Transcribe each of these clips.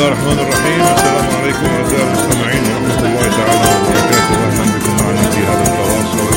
الله الرحمن الرحيم. السلام عليكم أعزائي المستمعين ورحمة الله تعالى وبركاته. أهلا بكم معنا في هذا التواصل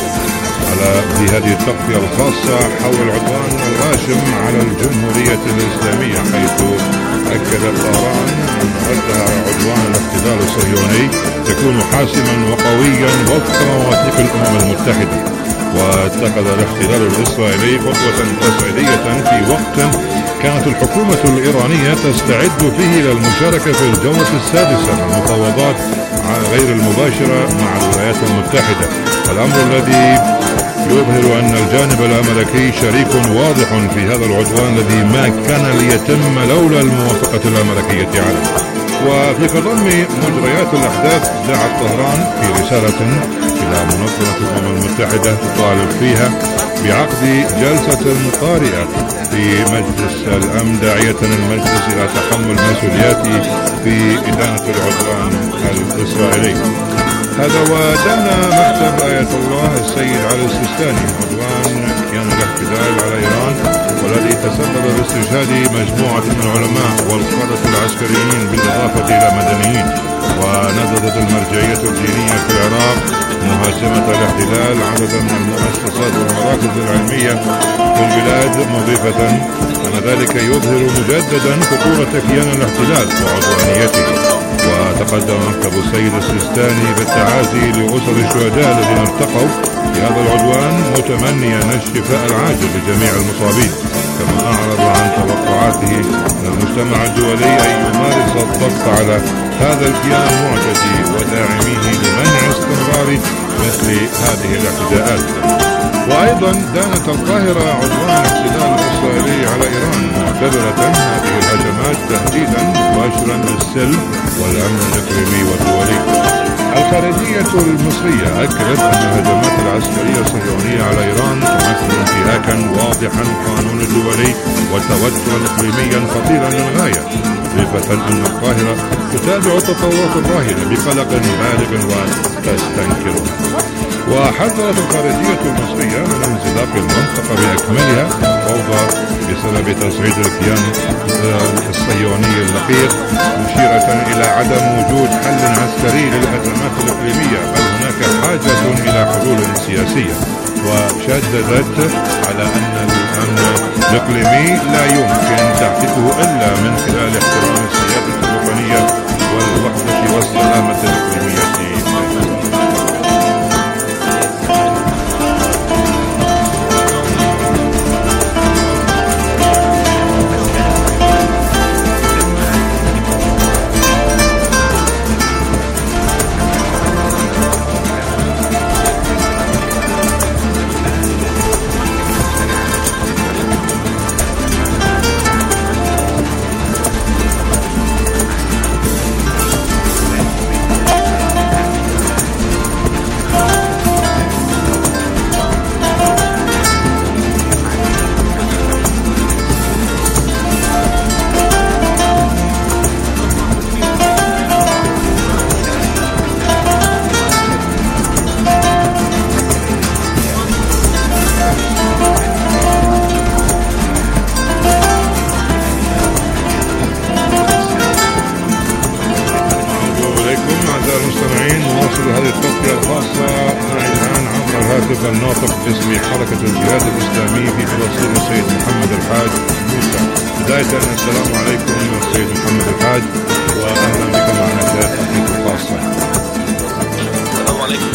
في هذه التغطية الخاصة حول العدوان الغاشم على الجمهورية الإسلامية، حيث أكدت طهران أن ردها عدوان الاحتلال الصهيوني يكون حاسما وقويا وفق مواثيق الأمم المتحدة. واتخذ الاحتلال الإسرائيلي خطوة تصعيدية في وقت كانت الحكومة الإيرانية تستعد فيه للمشاركة في الجولة السادسة من المفاوضات غير المباشرة مع الولايات المتحدة، الأمر الذي يظهر أن الجانب الأمريكي شريك واضح في هذا العدوان الذي ما كان ليتم لولا الموافقة الأمريكية عليه. وفي خضم مجريات الأحداث دعت طهران في رسالة إلى منظمة الأمم المتحدة تطالب فيها بعقد جلسة طارئة في مجلس الأمن، داعية المجلس إلى تحمل مسؤولياته في إدانة العدوان الإسرائيلي. هذا ودان مكتب آية الله السيد علي السيستاني عدوان كيان الاحتلال على إيران، والذي تسبب باستشهاد مجموعة من العلماء والقادة العسكريين بالإضافة إلى مدنيين. ونبذت المرجعية الدينية في العراق مهاجمة الاحتلال عددا من المؤسسات والمراكز العلمية في البلاد، مضيفة أن ذلك يظهر مجددا خطورة كيان الاحتلال وعدوانيته. وتقدم مكتب السيد السيستاني بالتعازي لأسر الشهداء الذين التقوا في هذا العدوان، متمنيا الشفاء العاجل لجميع المصابين، كما أعرض عن توقعاته من المجتمع الدولي أن يمارس الضغط على هذا الكيان المعتدي وداعميه لمنع استمرار مثل هذه الاعتداءات. وأيضا دانت القاهرة عدوان الاحتلال الإسرائيلي على إيران، معتبرة هذه الهجمات تهديدا مباشرا للسلم والأمن الإقليمي والدولي. الخارجية المصرية أكدت أن الهجمات العسكرية الصهيونية على إيران تمثل انتهاكا واضحا للقانون الدولي وتوترا إقليميا خطيرا للغاية، مضيفة أن القاهرة تتابع التطورات الراهنة بقلق بالغ وتستنكره. وحذرت الخارجية المصرية من انزلاق المنطقة بأكملها فوضى بسبب تصعيد الكيان الصهيوني اللقيط، مشيرة إلى عدم وجود حل عسكري للأزمات الإقليمية، بل هناك حاجة إلى حلول سياسية. وشددت على أن الأمن الإقليمي لا يمكن تحقيقه إلا من خلال احترام السيادة الوطنية والوحدة والسلامة الإقليمية. هذه التغطية الخاصة معي الآن عبر الهاتف الناطق باسم حركة الجهاد الإسلامي في فلسطين السيد محمد الحاج موسى. بداية السلام عليكم السيد محمد الحاج، وأهلا بك معنا في التغطية الخاصة. السلام عليكم.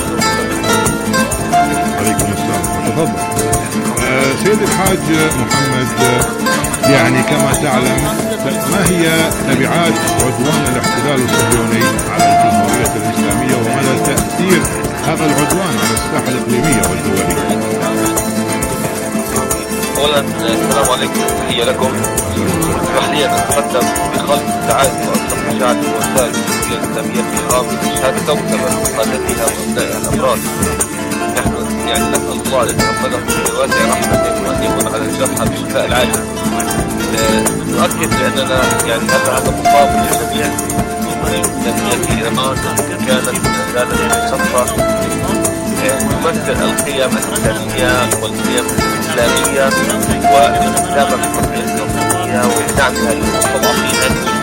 عليكم السلام، تفضل. سيد الحاج محمد، يعني كما تعلم ما هي تبعات عدوان الاحتلال الصهيوني على الجمهورية الإسلامية، ومدى تأثير هذا العدوان على الساحة الإقليمية والدولية؟ أولا السلام عليكم، تحية لكم. اسمح لي أن أتقدم بخالص التعازي وأطلق مشاعر وسائل الجمهورية الإسلامية في إيران بإشهاد كوكبة قادتها وأبنائها الأبرار. نحن نسأل الله أن يتقبلهم بواسع رحمته وأن يكون على الجرحى بالشفاء العاجل. نؤكد بأننا هذا مصاب لجميع الجمهورية الإسلامية في إيران كانت زالت صفة تمثل القيم الإسلامية والقيم الإسلامية والاستدامة بالقضية الفلسطينية ودعمها للمستضعفين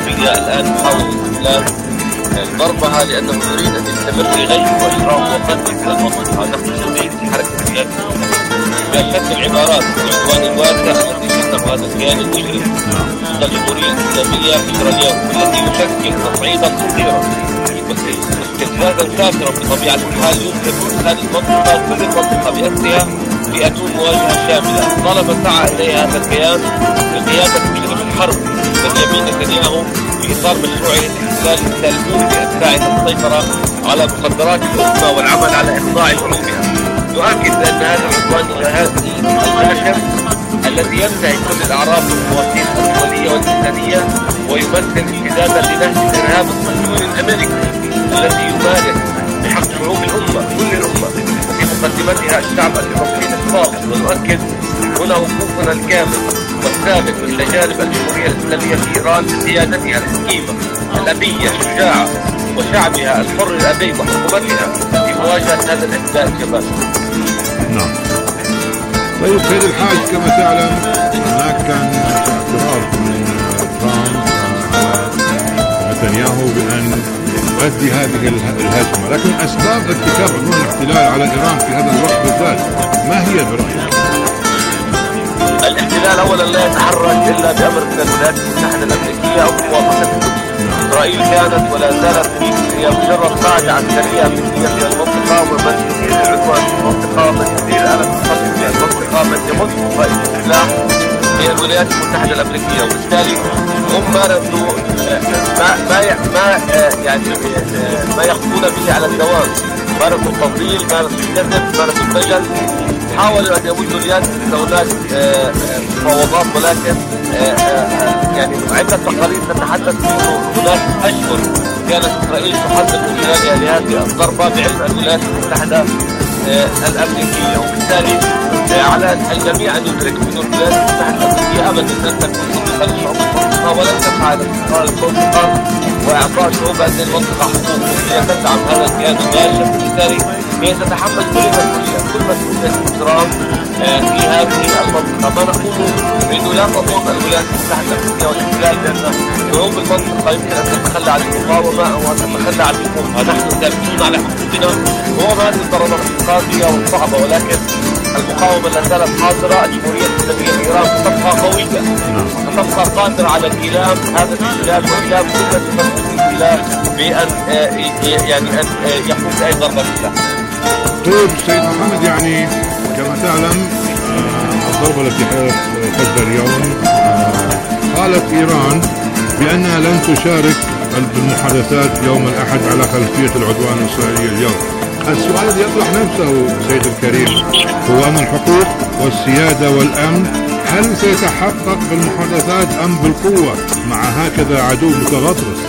الإسلامية الآن يحاول الاستسلام ضربها لأنه يريد أن يستمر في غير وإشراف وقتل إلى المنطقة. نحن جميع في حركة الجهاد بأشد العبارات والعنوان الواسع الذي شنه هذا الكيان المجرم ضد الجمهورية الإسلامية فكرة اليوم، والذي يشكل تصعيدا خطيرا واستفزازا كافرا بطبيعة الحال يمكن هذه المنطقة كل المنطقة بأسرها لأتون مواجهة شاملة. طالما سعى إليها هذا الكيان بقيادة مجرم الحرب بنيامين نتنياهو في إطار مشروعه الاحتلال السلموني بأسرع السيطرة على مقدرات الأمة والعمل على إخضاع علومها. يؤكد أن هذا العدوان الإرهابي الغاشم الذي ينتهي كل الأعراف والمواثيق الدولية والإنسانية ويمثل امتدادا لنهج الإرهاب الصهيوني الأمريكي الذي يمارس بحق شعوب الأمة كل الأمة وفي مقدمتها الشعب الفلسطيني الصاغر. ونؤكد هنا وقوفنا الكامل والثابت من تجارب الجمهورية الإسلامية في إيران بقيادتها الحكيمة الأبية الشجاعة وشعبها الحر الأبي وحكومتها في مواجهة هذا الاحتلال الجبار. نعم. طيب سيد الحاج، كما تعلم هناك كان اعتراف من ترامب على نتنياهو بأن يؤدي هذه الهجمة، لكن أسباب ارتكاب عدوان الاحتلال على إيران في هذا الوقت بالذات ما هي برأيك؟ الاحتلال أولا لا يتحرك إلا بأمر من الولايات المتحدة الأمريكية أو بموافقته. إسرائيل كانت ولا زالت هي مجرد قاعدة عسكرية أمريكية في المنطقة، ومن يدير العدوان في المنطقة من يدير الألم القتل في المنطقة من يمد قائد السلاح هي الولايات المتحدة الأمريكية. وبالتالي هم مارسوا ما يخطون به على الدوام، مارسوا التضليل، مارسوا الكذب، مارسوا الفشل. حاولوا أن يمدوا اليد إلى هناك مفاوضات، ولكن يعني عدة تقارير تتحدث أنه هناك أشهر كانت إسرائيل تحدث من خلالها لهذه الضربة بعلم الولايات المتحدة الأمريكية. وبالتالي على الجميع أن يدرك أن الولايات المتحدة الأمريكية أبدا لن تكون صديقة لشعوب المنطقة ولن تسعى لاستقرار المنطقة وإعطاء شعوب هذه المنطقة حقوق، هي تدعم هذا الكيان الغاشم. وبالتالي هي تتحمل كل مسؤولية ترامب في هذه المنطقة. ما نقوله بأنه لا تظن الولايات المتحدة الأمريكية والاحتلال بأن شعوب المنطقة يمكن أن تتخلى عن المقاومة أو أن تتخلى عن الحقوق. نحن ثابتون على حقوقنا رغم هذه الضربات الاقتصادية والصعبة، ولكن المقاومة لا زالت حاضرة. الجمهورية الإسلامية في إيران ستبقى قوية وستبقى قادرة على الإيلام هذا الاحتلال وإيلام كل من يمثل الاحتلال بأن أن يقوم بأي ضربة سلاح. طيب سيد محمد، يعني كما تعلم الضربة التي حدثت اليوم قالت إيران بأنها لن تشارك بالمحادثات يوم الأحد على خلفية العدوان الإسرائيلي اليوم. السؤال الذي يطرح نفسه سيد الكريم هو أن الحقوق والسيادة والأمن هل سيتحقق بالمحادثات أم بالقوة مع هكذا عدو متغطرس؟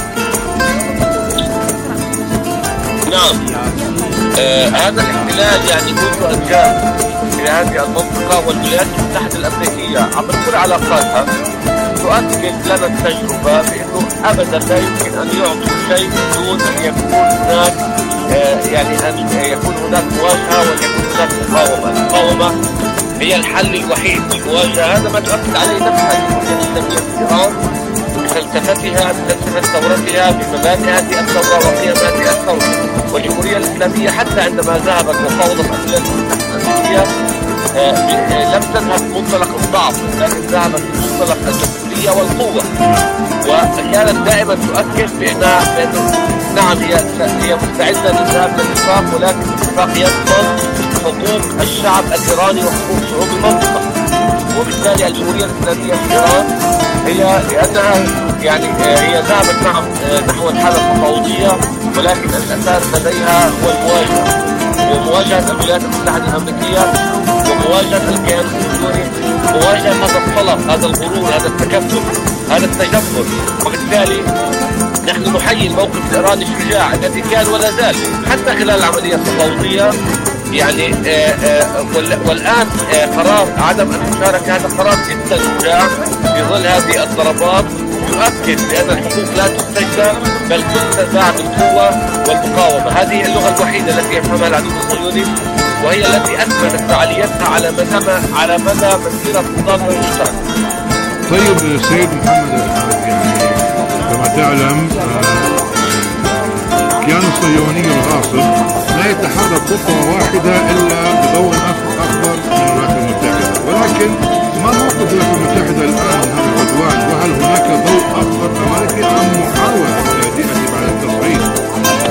نعم، هذا الاحتلال يعني منذ أن جاء إلى هذه المنطقة والولايات المتحدة الأمريكية عبر كل علاقاتها تؤكد لنا التجربة بأنه أبدا لا يمكن أن يعطوا شيء بدون أن يكون هناك أن يكون هناك مواجهة وأن يكون هناك مقاومة. المقاومة هي الحل الوحيد للمواجهة. هذا ما تؤكد عليه نفسها الجمهورية الإسلامية في إيران بفلسفتها، بفلسفة ثورتها، بمبادئ هذه الثورة وقيمات الثورة. والجمهورية الإسلامية حتى عندما ذهبت وفاوضت الولايات المتحدة الأمريكية لم تذهب بمنطلق الضعف، لكن ذهبت بمنطلق الجمهورية والقوة، وكانت دائما تؤكد بأنه نعم هي مستعدة للذهاب للاتفاق، ولكن الاتفاق يضمن حقوق الشعب الإيراني وحقوق شعوب المنطقة. وبالتالي الجمهورية الإسلامية في إيران هي لأنها هي ذهبت نعم نحو الحالة التفاوضية، ولكن الأساس لديها هو المواجهة، ومواجهة الولايات المتحدة الأمريكية ومواجهة الكيان الصهيوني، مواجهة هذا الطلب، هذا الغرور، هذا التكبر، هذا التجبر. وبالتالي نحن نحيي الموقف الإيراني الشجاع الذي كان ولا زال حتى خلال العملية التفاوضية والآن قرار عدم المشاركة هذا قرار جدا شجاع في ظل هذه الضربات، يؤكد بأن الحقوق لا تستجدى بل تنتزع بالقوة والمقاومة. هذه اللغة الوحيدة التي يفهمها العدو الصهيوني، وهي التي أثبتت فعاليتها على مدى مسيرة النظام المشترك. طيب سيد محمد، يعني تعلم الكيان الصهيوني الغاصب لا يتحرك خطوة واحدة إلا بضوء أخضر من الولايات المتحدة، ولكن ما موقف الولايات المتحدة الآن من هذا العدوان؟ وهل هناك ضوء أخضر أمريكي أم محاولة تأتي بعد التصعيد؟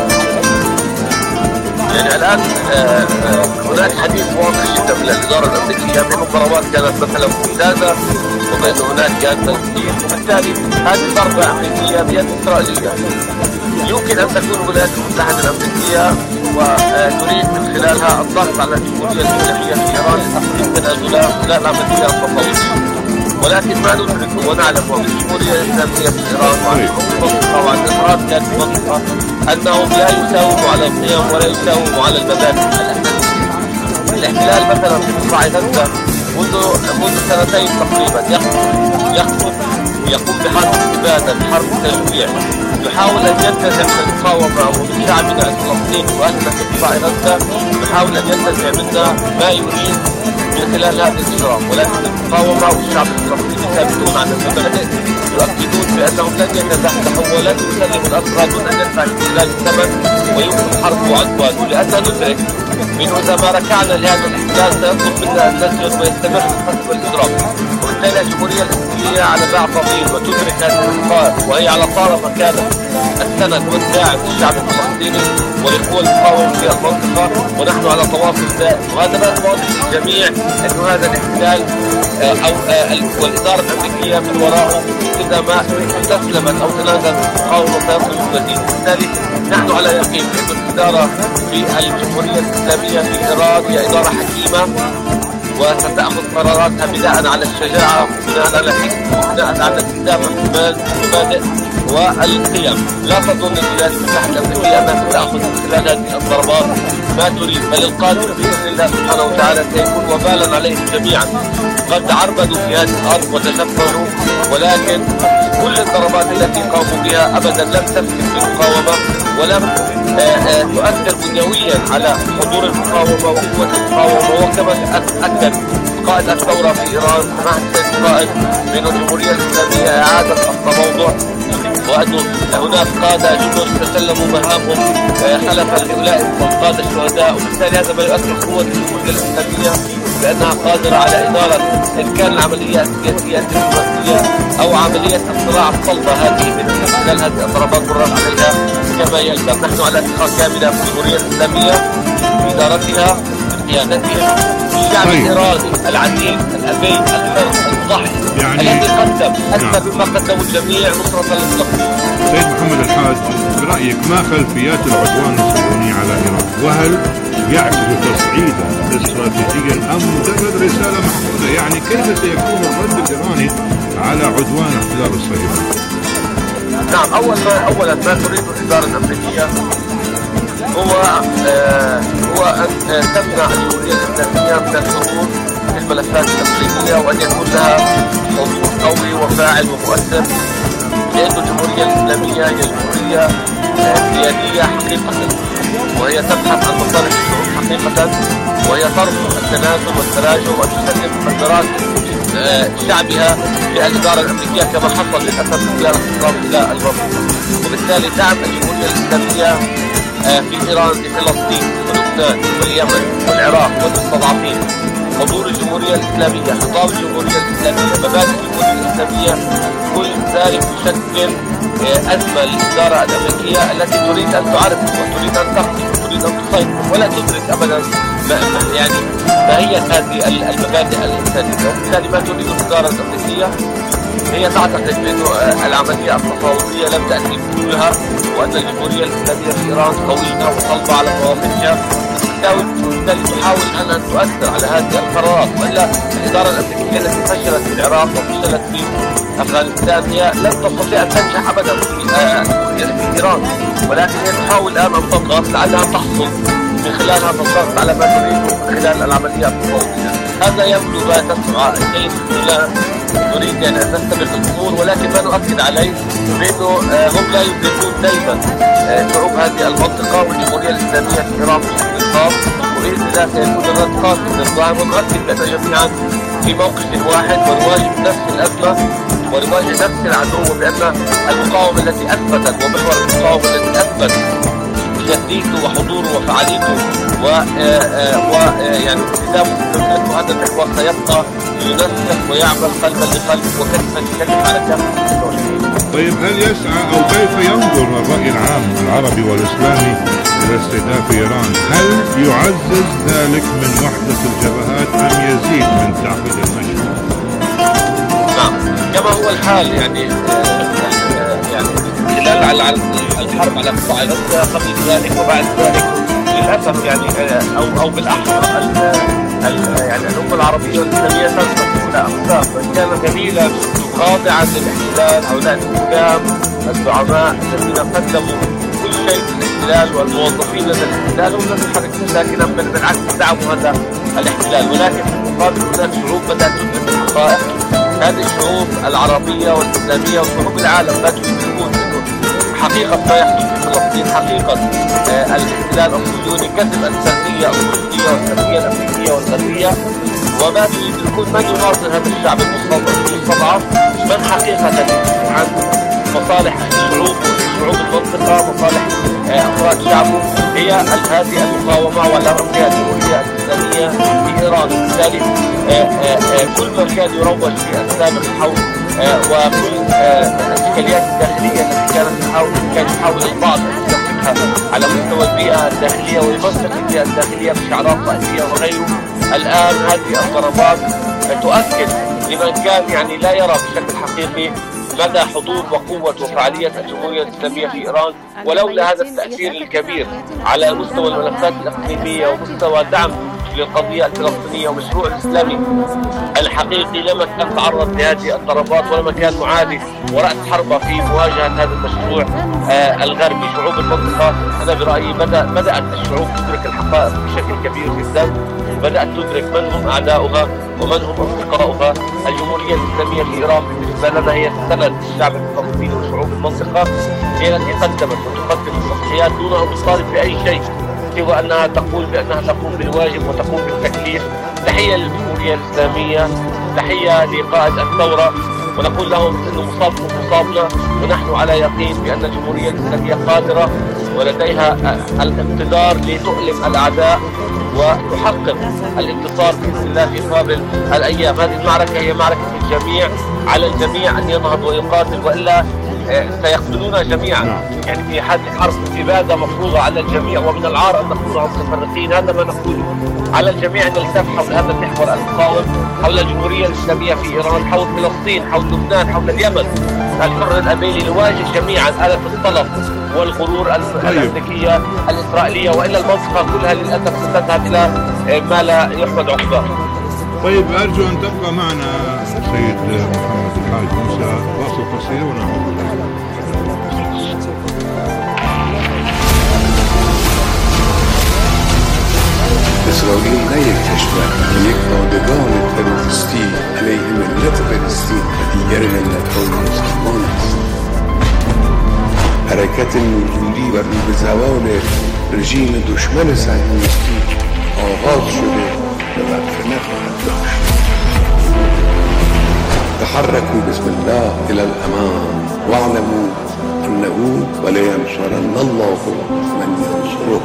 يعني الآن هناك حديث واضح جدا من الإدارة الأمريكية بأن الضربات كانت مثلا ممتازة وبأن هناك كان تنفيذ، وبالتالي هذه ضربة أمريكية بيد إسرائيلية. يمكن أن تكون الولايات المتحدة الأمريكية وتريد من خلالها الضغط على الجمهورية الإسلامية في إيران لتقديم تنازلات خلال العملية التفاوضية، ولكن ما ندرك ونعلم الجمهورية الإسلامية في إيران وعن المنطقة وعن الإفراد كانت المنطقة أنهم لا يساوموا على القيم ولا يساوموا على المبادئ الأساسية. الاحتلال مثلا في قطاع غزة منذ سنتين تقريبا يقصد ويقوم بحرب استبادة، بحرب تجويع، يحاول أن ينتزع من المقاومة ومن شعبنا الفلسطيني وأهلنا في قطاع غزة، يحاول أن ينتزع منا ما يريد من خلال هذا الإجرام، ولكن المقاومة والشعب الفلسطيني ثابتون على المبادئ، يؤكدون بأنهم لن يتزحزحوا ولن يسلموا الأسرى دون أن يدفع الاحتلال الثمن ويمكن حرب وعدوان. ولأننا ندرك منه إذا ما ركعنا لهذا الاحتلال سيطلب منا أن نسجن ويستمر القتل والإجرام، وبالتالي الجمهورية الإسلامية على باع طويل وتدرك هذه النقاط، وهي على طالما كانت السند والداعم للشعب الفلسطيني والإخوة المقاومة في المنطقة، ونحن على تواصل دائم. وهذا ما واضح للجميع أنه هذا الاحتلال والإدارة الأمريكية من وراءه إذا ما استسلمت أو تنازلت المقاومة سيصل المزيد. بالتالي نحن على يقين أن الإدارة في الجمهورية الإسلامية في إيران هي إدارة حكيمة وستأخذ قراراتها بناء على الشجاعة وبناء على الحكمة وبناء على الالتزام بالمبادئ والقيم. لا تظن الولايات المتحدة الأمريكية أنها ستأخذ من خلال هذه الضربات ما تريد، بل القادم بإذن الله سبحانه وتعالى سيكون وبالا عليهم جميعا. قد تعربدوا في هذه الأرض وتشفروا، ولكن كل الضربات التي قاموا بها أبدا لم تسكت المقاومة ولم تؤثر بنيويا على حضور المقاومة وقوة المقاومة. وكما أكد قائد الثورة في إيران محسن قائد من الجمهورية الإسلامية إعادة التموضع، وأنه هناك قادة جدد تسلموا مهامهم خلفا لأولئك القادة الشهداء، وبالتالي هذا ما يؤكد قوة الجمهورية الإسلامية بأنها قادرة على إدارة إن كان العملية السياسية الدبلوماسية أو عملية الصراع الصلبة هذه من خلال هذه الضربات مرت عليها كما يلزم. نحن على ثقة كاملة في الجمهورية الإسلامية في إدارتها بقيادتها، الشعب الإيراني العزيز الأبي الحر المضحي الذي قدم أكثر مما قدموا الجميع نصرة للفلسطينيين. سيد محمد الحاج، برأيك ما خلفيات العدوان الصهيوني على إيران؟ وهل يعكس تصعيدا استراتيجيا أم مجرد رسالة محدودة؟ يعني كيف سيكون الرد الإيراني على عدوان احتلال الصهيوني؟ نعم، أولا ما تريد الإدارة الأمريكية هو أن تمنع الجمهورية الإسلامية من الدخول في الملفات الإقليمية وأن يكون لها حضور قوي وفاعل ومؤثر، لأن الجمهورية الإسلامية هي جمهورية سيادية حقيقة، وهي تبحث عن مصالح الشعوب حقيقة، وهي ترفض التنازل والتراجع وتسلم مقدرات شعبها للإدارة الأمريكية كما حصل للأسف خلال الاستقرار إلى المنطقة. وبالتالي دعم الجمهورية الإسلامية في إيران لفلسطين ولبنان واليمن والعراق والمستضعفين، حضور الجمهورية الإسلامية، خطاب الجمهورية الإسلامية، مبادئ الجمهورية الإسلامية، كل ذلك يشكل أزمة للإدارة الأمريكية التي تريد أن تعرف وتريد أن تقضي وتريد أن تسيطر ولا تدرك أبدا ماهية هذه المبادئ الإنسانية. وبالتالي ما تريد الإدارة الأمريكية هي تعتقد أن العملية التفاوضية لم تأتي بطولها، وأن الجمهورية الإسلامية في إيران قوية وصلبة على موافقها، وبالتالي تحاول أن تؤثر على هذه القرارات. وإلا الإدارة الأمريكية التي فشلت في العراق وفشلت في أفغانستان هي لن تستطيع أن تنجح أبدا في إيران، ولكن هي تحاول الآن أن تضغط لعلها تحصل من خلال هذا الضغط على ما تريد من خلال العمليات التفاوضية. هذا يبدو ما تسعى إليه، لا نريد أن نستبق الأمور، ولكن ما نؤكد عليه بأنه هم لا يدركون دائما شعوب هذه المنطقة والجمهورية الإسلامية في إيران بشكل خاص، وبإذن الله سيكون الرد قاسي للظاهر، ونؤكد بأن جميعا في موقف واحد ونواجه نفس الأزمة ولمواجهة نفس العدو، وبأن المقاومة التي أثبتت ومحور المقاومة التي أثبت تجديده وحضوره وفعاليته ويعني التزامه بمبادئ هذا المحور سيبقى ينسق ويعمل قلبا لقلب وكتفا لكتف على كافة. طيب هل يسعى أو كيف ينظر الرأي العام العربي والإسلامي إلى استهداف إيران؟ هل يعزز ذلك من وحدة الجبهات أم يزيد من تعقيد المشهد؟ نعم، كما هو الحال يعني خلال الحرب على قطاع غزة قبل ذلك وبعد ذلك للأسف يعني أو بالأحرى يعني الأمة العربية والإسلامية تنصف إلى أقسام، وإن كان قليلا خاضعا للاحتلال. هؤلاء الحكام الزعماء الذين قدموا كل شيء للاحتلال والموظفين لدى الاحتلال هم الذين يحركون ساكنا بالعكس دعموا هذا الاحتلال، ولكن في المقابل هناك شعوب بدأت تدرك الحقائق. هذه الشعوب العربية والإسلامية وشعوب العالم بدأوا يدركون حقيقة ما يحدث في فلسطين، حقيقة الاحتلال الصهيوني، كذب السردية الروسية والسردية الأمريكية والغربية، وما يدركون من يناصر هذا الشعب المستضعف، من حقيقة عن مصالح الشعوب المنطقة، مصالح أفراد شعبه، هي هذه المقاومة والأرضية الجمهورية الإسلامية في إيران. وبالتالي كل ما كان يروج في السابق حول وكل الإشكاليات الداخلية التي كان يحاول البعض أن يطبقها على مستوى البيئة الداخلية ويمسك البيئة الداخلية بشعارات رأسية وغيره، الآن هذه الضربات تؤكد لمن كان يعني لا يرى بشكل حقيقي مدى حضور وقوة وفعالية الجمهورية الإسلامية في إيران. ولولا هذا التأثير الكبير على مستوى الملفات الإقليمية ومستوى دعم للقضية الفلسطينية ومشروع الإسلامي الحقيقي لما كان تعرض لهذه الضربات ولما كان معادي ورأس حربة في مواجهة هذا المشروع الغربي. شعوب المنطقة أنا برأيي بدأت الشعوب تدرك الحقائق بشكل كبير جدا، بدأت تدرك من هم أعداؤها ومن هم أصدقاؤها. الجمهورية الإسلامية في إيران بالنسبة لنا هي سند الشعب الفلسطيني وشعوب المنطقة، هي التي قدمت وتقدم التضحيات دون أن تطالب بأي شيء سوى أنها تقول بأنها تقوم بالواجب وتقوم بالتكليف. تحية للجمهورية الإسلامية، تحية لقائد الثورة، ونقول لهم أنه مصابنا ونحن على يقين بأن الجمهورية الإسلامية قادرة ولديها الاقتدار لتؤلم الأعداء وتحقق الانتصار بإذن الله في قابل الأيام. هذه المعركة هي معركة الجميع، على الجميع أن ينهض ويقاتل، وإلا سيقتلون جميعا. يعني في حد حرب إبادة مفروضة على الجميع، ومن العار أن نكون متفرقين. هذا ما نقوله، على الجميع أن يلتف حول هذا المحور المقاوم، حول الجمهورية الإسلامية في إيران، حول فلسطين، حول لبنان، حول اليمن الحر الأبيلي، نواجه جميعا آلة الطلب والغرور الأمريكية الإسرائيلية، وإلا المنطقة كلها للأسف ستذهب إلى ما لا يحمد عقباه. طيب أرجو أن تبقى معنا سيد محمد الحاج موسى، فاصل قصير ونعود. إسرائيل لا يكتشفون يقدرون التروریستی علیه ملت فلسطین و دیگر ملت‌های مسلمان است. حرکت نزولی و رو به زوال رژیم دشمن صهیونیستی آغاز شده و وقف نخواهد داشت. تحركوا بسم الله إلى الأمام واعلموا أنه ولينصرن الله من ينصره.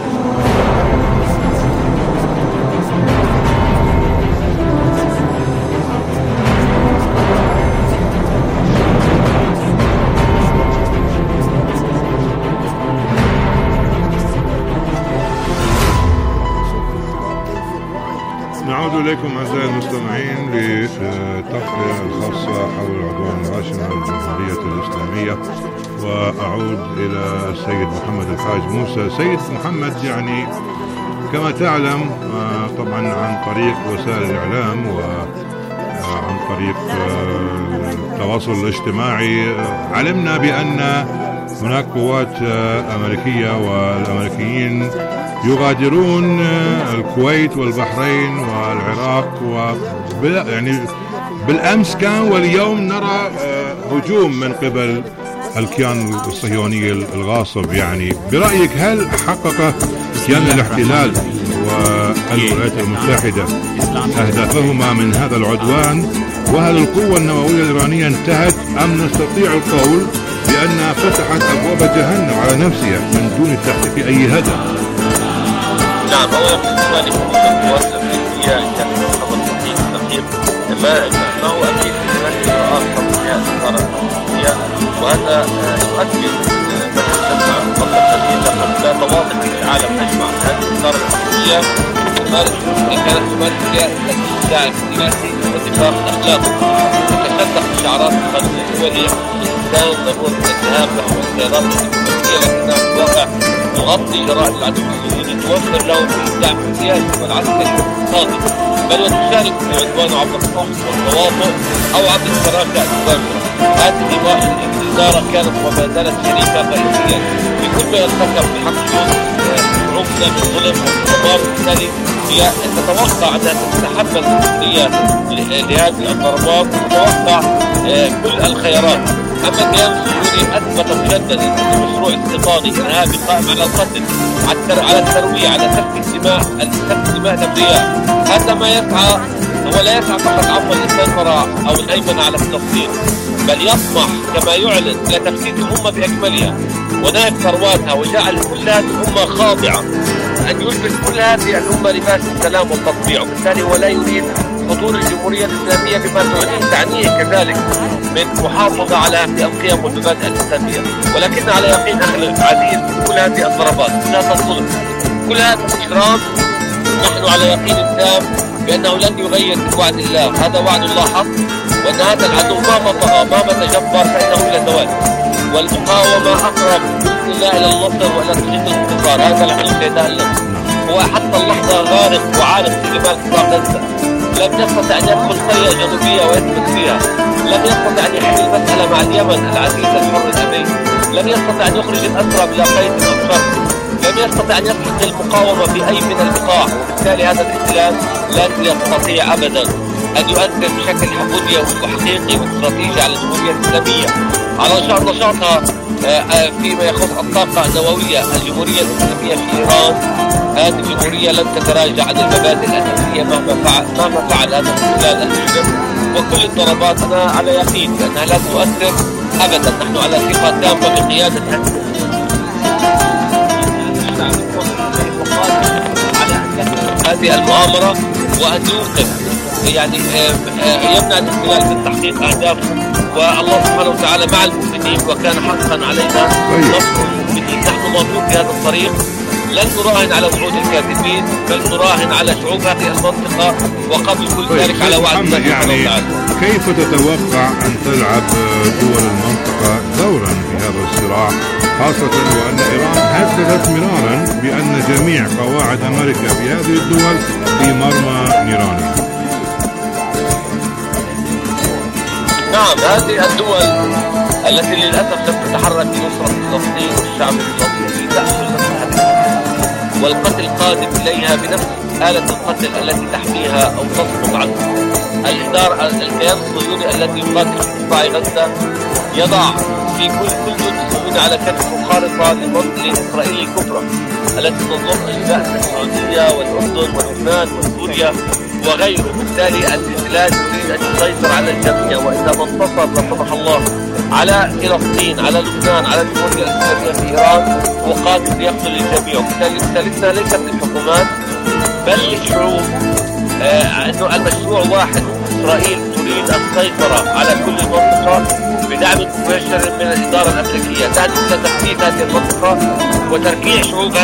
نعود إليكم أعزائي المستمعين لتغطية الخاصة حول العدوان الغاشم على الجمهورية الإسلامية، وأعود إلى السيد محمد الحاج موسى. سيد محمد، يعني كما تعلم طبعا عن طريق وسائل الإعلام وعن طريق التواصل الاجتماعي علمنا بأن هناك قوات أمريكية والأمريكيين يغادرون الكويت والبحرين والعراق، يعني بالأمس كان واليوم نرى هجوم من قبل الكيان الصهيوني الغاصب. يعني برأيك هل حقق كيان الاحتلال والولايات المتحدة أهدافهما من هذا العدوان وهل القوة النووية الإيرانية انتهت أم نستطيع القول بأنها فتحت أبواب جهنم على نفسها من دون تحقيق أي هدف؟ نعم، أولا بالنسبة للمؤسسة الأمريكية كان خبر صحيح دقيق. ما هو أكيد هناك إجراءات قضائية إدارة الأمريكية، وهذا يؤكد نسمع قبل هذه اللقب لا تواطؤ في العالم أجمع. هذه الإدارة الأمريكية كانت تمارس سياسة الداعم السياسي والاتفاق الأخلاقي، وتشدق شعارات القانون الدولي الإنسان ضرورة الذهاب نحو الخيارات الدبلوماسية، لكنها في الواقع تغطي جرائم العدو الصهيوني، توفر لهم الدعم السياسي والعسكري والاقتصادي، بل وتشارك في عدوانه عبر الصمت والتواطؤ أو عبر الشراكة المباشرة. هذه الإدارة كانت وما زالت شريكة رئيسية في كل ما يرتكب بحق شعوبنا من ظلم واستثمار، وبالتالي هي تتوقع أنها تتحمل مسؤوليات لهذه الضربات وتتوقع كل الخيارات. أما الكيان الصهيوني أثبت مجددا أن مشروع استيطاني إرهابي قائم على القتل، على الترويع، على سفك دماء الأبرياء. هذا ما يسعى، هو لا يسعى فقط للسيطرة أو الهيمنة على فلسطين، بل يطمح كما يعلن إلى تفسيد الأمة بأكملها ونهب ثرواتها وجعل كل هذه الأمة خاضعة، أن يلبس كل هذه الأمة لباس السلام والتطبيع. وبالتالي هو لا يريد حضور الجمهورية الإسلامية بما تعنيه كذلك من محافظة على القيم والمبادئ الإسلامية. ولكن على يقين أخي العزيز كل هذه الضربات، كل هذا الظلم، كل هذا الإجرام، نحن على يقين تام بأنه لن يغير من وعد الله. هذا وعد الله حق، وأن هذا العدو ما طغى ما تجبر فإنه إلى زوال، والمقاومة أقرب بإذن الله إلى النصر وإلى تحقيق الانتصار. هذا العدو سيتألم، هو حتى اللحظة غارق وعالق في جبال قطاع غزة، لم يستطع أن يدخل قرية جنوبية ويثبت فيها، لم يستطع أن يحل المسألة مع اليمن العزيز الحر الأبي، لم يستطع أن يخرج الأسرى بلا قيد أو شرط، لم يستطع أن يسحق المقاومة في أي من البقاع. وبالتالي هذا الاحتلال لن يستطيع أبدا أن يؤثر بشكل حقيقي واستراتيجي على الجمهورية الإسلامية، على نشاطها فيما يخص الطاقة النووية. الجمهورية الإسلامية في إيران هذه الجمهورية لن تتراجع عن المبادئ الأساسية مهما فعل هذا الاحتلال المجرم. وكل الضربات أنا على يقين بأنها لا تؤثر أبدا. نحن على ثقة تامة بقيادة هذه المؤامرة، وأن يوقف يعني يمنع الاحتلال من تحقيق أهدافه. والله سبحانه وتعالى مع المؤمنين، وكان حقا علينا نصر المؤمنين. نحن ماضون في هذا الطريق، لن نراهن على وعود الكاذبين، بل نراهن على شعوب هذه المنطقة، وقبل كل ذلك على وعد الله سبحانه وتعالى. كيف تتوقع أن تلعب دول المنطقة دورا في هذا الصراع، خاصة وأن إيران هددت مرارا بأن جميع قواعد أمريكا في هذه الدول في مرمى نيراني؟ نعم، هذه الدول التي للأسف لم تتحرك بنصرة فلسطين والشعب الفلسطيني تأخذ نفسها والقتل قادم إليها بنفس آلة القتل التي تحميها أو تصمد عنها. الكيان الصهيوني الذي يقاتل في قطاع غزة يضع في كل جزء على كتفه خارطة لإسرائيل الكبرى التي تضم أجزاء السعودية والأردن ولبنان وسوريا وغيره. بالتالي الاحتلال يريد أن يسيطر على الجميع، وإذا ما انتصر لا سمح الله على فلسطين، على لبنان، على الجمهورية الإسلامية في إيران، وقادم ليقتل الجميع. وبالتالي رسالتنا ليست للحكومات بل للشعوب، أنه المشروع واحد: إسرائيل تريد السيطرة على كل المنطقة بدعم مباشر من الإدارة الأمريكية، تهدف إلى تحديد هذه المنطقة وتركيع شعوبها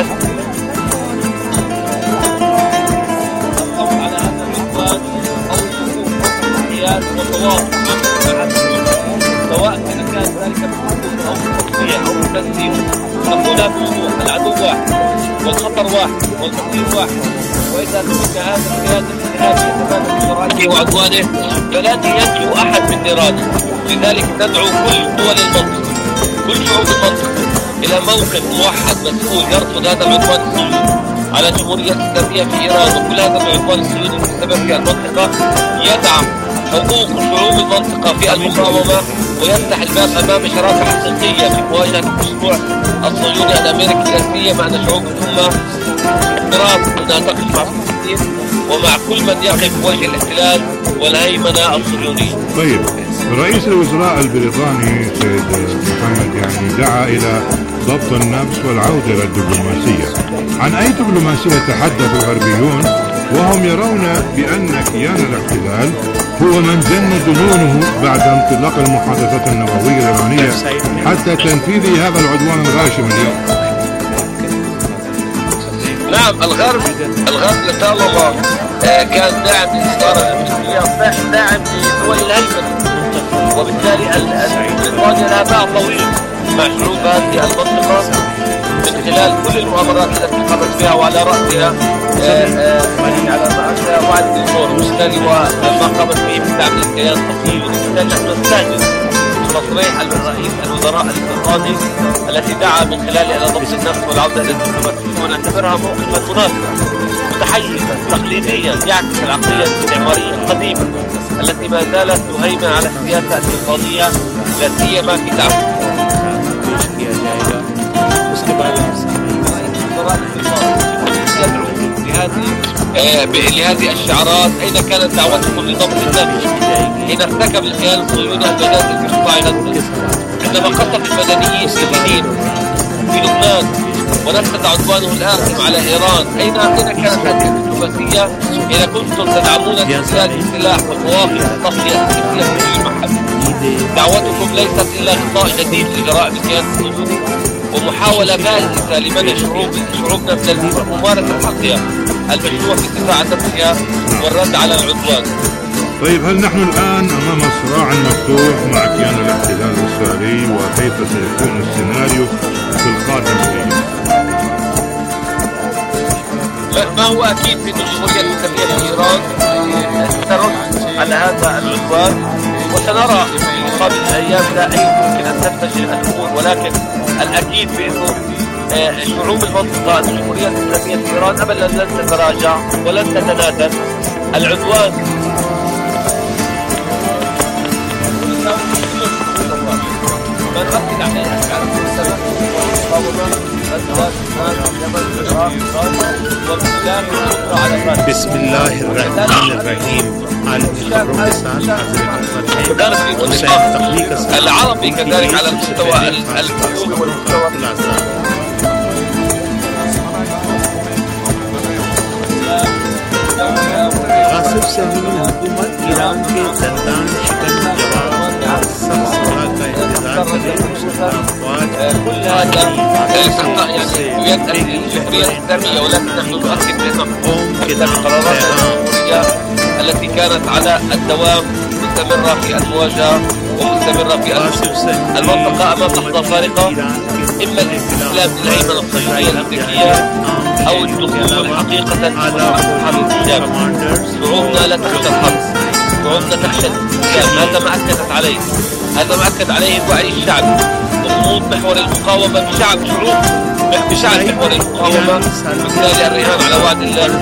سواء كان ذلك بالحكم او بالتصفية او بالتنسيق. نقولها بوضوح: العدو واحد والخطر واحد والمصير واحد، واذا ترك هذا الكيان الارهابي يتبادل بشرائعه وعدوانه فلن ينجو احد من نيرانه. لذلك ندعو كل دول المنطقه، كل شعوب المنطقه، الى موقف موحد مسؤول يرفض هذا العدوان الصهيوني على الجمهورية الإسلامية في إيران، وكل هذا العدوان الصهيوني السبب في المنطقة، يدعم حقوق شعوب المنطقة في المقاومة ويفتح الباب أمام شراكة حقيقية في مواجهة المشروع الصهيوني الأمريكي، لا سيما أن شعوب الأمة احترام أنها تقف مع فلسطين ومع كل من يقف وجه الاحتلال والهيمنة الصهيونية. طيب، رئيس الوزراء البريطاني سيد محمد يعني دعا إلى ضبط النفس والعودة إلى الدبلوماسية. عن أي دبلوماسية يتحدث الغربيون وهم يرون بأن كيان الاحتلال هو من جن جنونه بعد انطلاق المحادثات النووية الإيرانية حتى تنفيذ هذا العدوان الغاشم اليوم؟ نعم، الغرب لطالما كان داعم للإدارة الأمريكية، داعم لدول الهيمنة، وبالتالي بريطانيا لها باع طويل مع شعوب هذه المنطقة من خلال كل المؤامرات التي قامت بها، وعلى رأسها وعد الدكتور وبالتالي وما قامت به في دعم الكيان الصهيوني. وبالتالي نحن نستهدف تصريح الرئيس الوزراء البريطاني التي دعا من خلاله الى ضبط النفس والعوده الى الدبلوماسيه، ونعتبرها موقفا مناسبا متحيزا تقليديا يعكس العقليه الاستعماريه القديمه التي ما زالت تهيمن على السياسه الاقتصاديه لا سيما في دعم لهذه الشعارات. أين كانت دعوتكم لضبط النفس حين ارتكب الكيان الصهيوني المجازر في قطاع غزة، عندما قصف المدنيين السجينين في لبنان ونفذ عدوانه الآثم على إيران؟ أين كانت هذه الدبلوماسية حين كنتم تدعمون الاحتلال بالسلاح والمواقف التصفية السياسية في المحل؟ دعوتكم ليست إلا غطاء جديد لجرائم الكيان الصهيوني ومحاولة بائسة لمنع شعوبنا من ممارسة حقها المشروع في دفاع عن نفسها والرد على العدوان. طيب، هل نحن الآن أمام صراع مفتوح مع كيان الاحتلال الإسرائيلي وكيف سيكون السيناريو في القادم فيه؟ ما هو أكيد في الجمهورية الإسلامية في إيران ترد على هذا العدوان، وسنرى في مقابل الأيام لا يمكن أن تنتشر الأمور، ولكن الأكيد بأنه شعوب المنطقة الجمهورية الإسلامية في إيران أبدا لن تتراجع ولن تتنازل. العدوان ما نؤكد عليه بسم الله الرحمن الرحيم. العربي كذلك على المستوى الفنون والمستوى आसिफ सहीन हुकूमत ईरान के दरदान शिकन जवाब सब सलाह का इंतजार करे كل هذا يؤدي الجمهورية الإسلامية، ولكن نحن نؤكد بأن القرارات الجمهورية التي كانت على الدوام مستمرة في المواجهة ومستمرة في المنطقة أمام لحظة فارقة، إما الاستسلام للهيمنة الصهيونية الأمريكية أو الدخول حقيقة على حرب الإسلام. شعوبنا لا تخشى الحرب، شعوبنا تخشى الإسلام. هذا ما أكد عليه الوعي الشعبي وصمود محور المقاومة بشعب محور المقاومة، بالتالي الرهان على وعد الله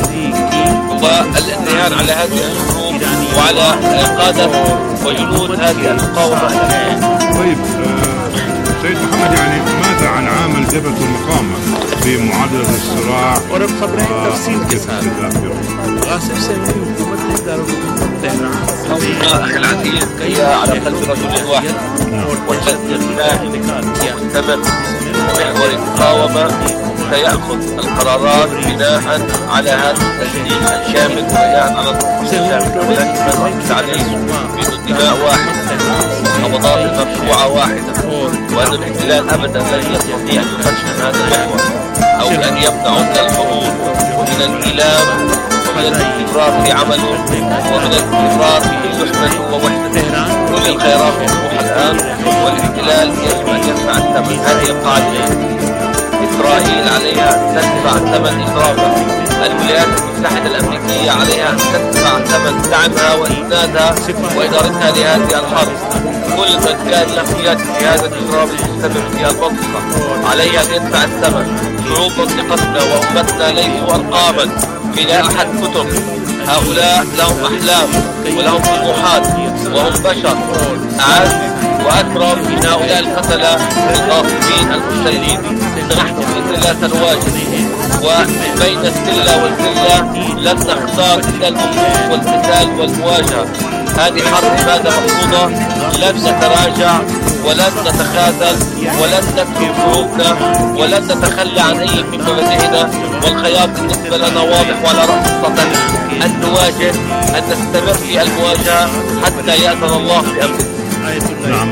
والرهان على هذه الشعوب وعلى قادة وجنود هذه المقاومة. طيب سيد محمد، يعني ماذا عن عامل جبهة المقاومة في معادلة الصراع और अब खबरें तफसील के साथ आसिफ सहीन हुकूमत ने दारुल तेहरान أخي العزيز هي على قلب رجل واحد والتسجيل مستمر. محور المقاومة سيأخذ القرارات بناء على هذا التسجيل الشامل وبناء على التفصيل الشامل، ولكن ما نؤكد عليه بأن الدماء واحدة، النبضات المرفوعة واحدة، وأن الاحتلال أبدا لن يستطيع أن يخشن هذا المحور أو أن يمنعه من الحضور ومن الإيلام ومن الاستمرار في عمله ومن الاستمرار في لحمته ووحدته. كل الخيرات مفتوحة الآن والاحتلال يجب أن يدفع الثمن. هذه القاعدة إسرائيل عليها أن تدفع ثمن إخراجها، الولايات المتحدة الأمريكية عليها أن تدفع ثمن دعمها وإسنادها وإدارتها لهذه الحرب. كل من كان له يد في هذا الإجرام المستمر في المنطقة عليها أن يدفع الثمن. شعوب منطقتنا وأمتنا ليسوا أرقاما بلا أحد كتب، هؤلاء لهم أحلام ولهم طموحات وهم بشر أعز وأكرم من هؤلاء القتلة الغاصبين المحتلين. نحن بإذن الله سنواجه وبين السلة والسلة لن نختار إلا الوقوف والقتال والمواجهة. هذه حرب عبادة مفروضة، لن نتراجع ولن نتخاذل ولن نترك شروطنا ولن نتخلى عن أي من مبادئنا، والخيار بالنسبة لنا واضح وعلى رأس السطح: أن نواجه، أن نستمر في المواجهة حتى يأذن الله بأمره. نعم.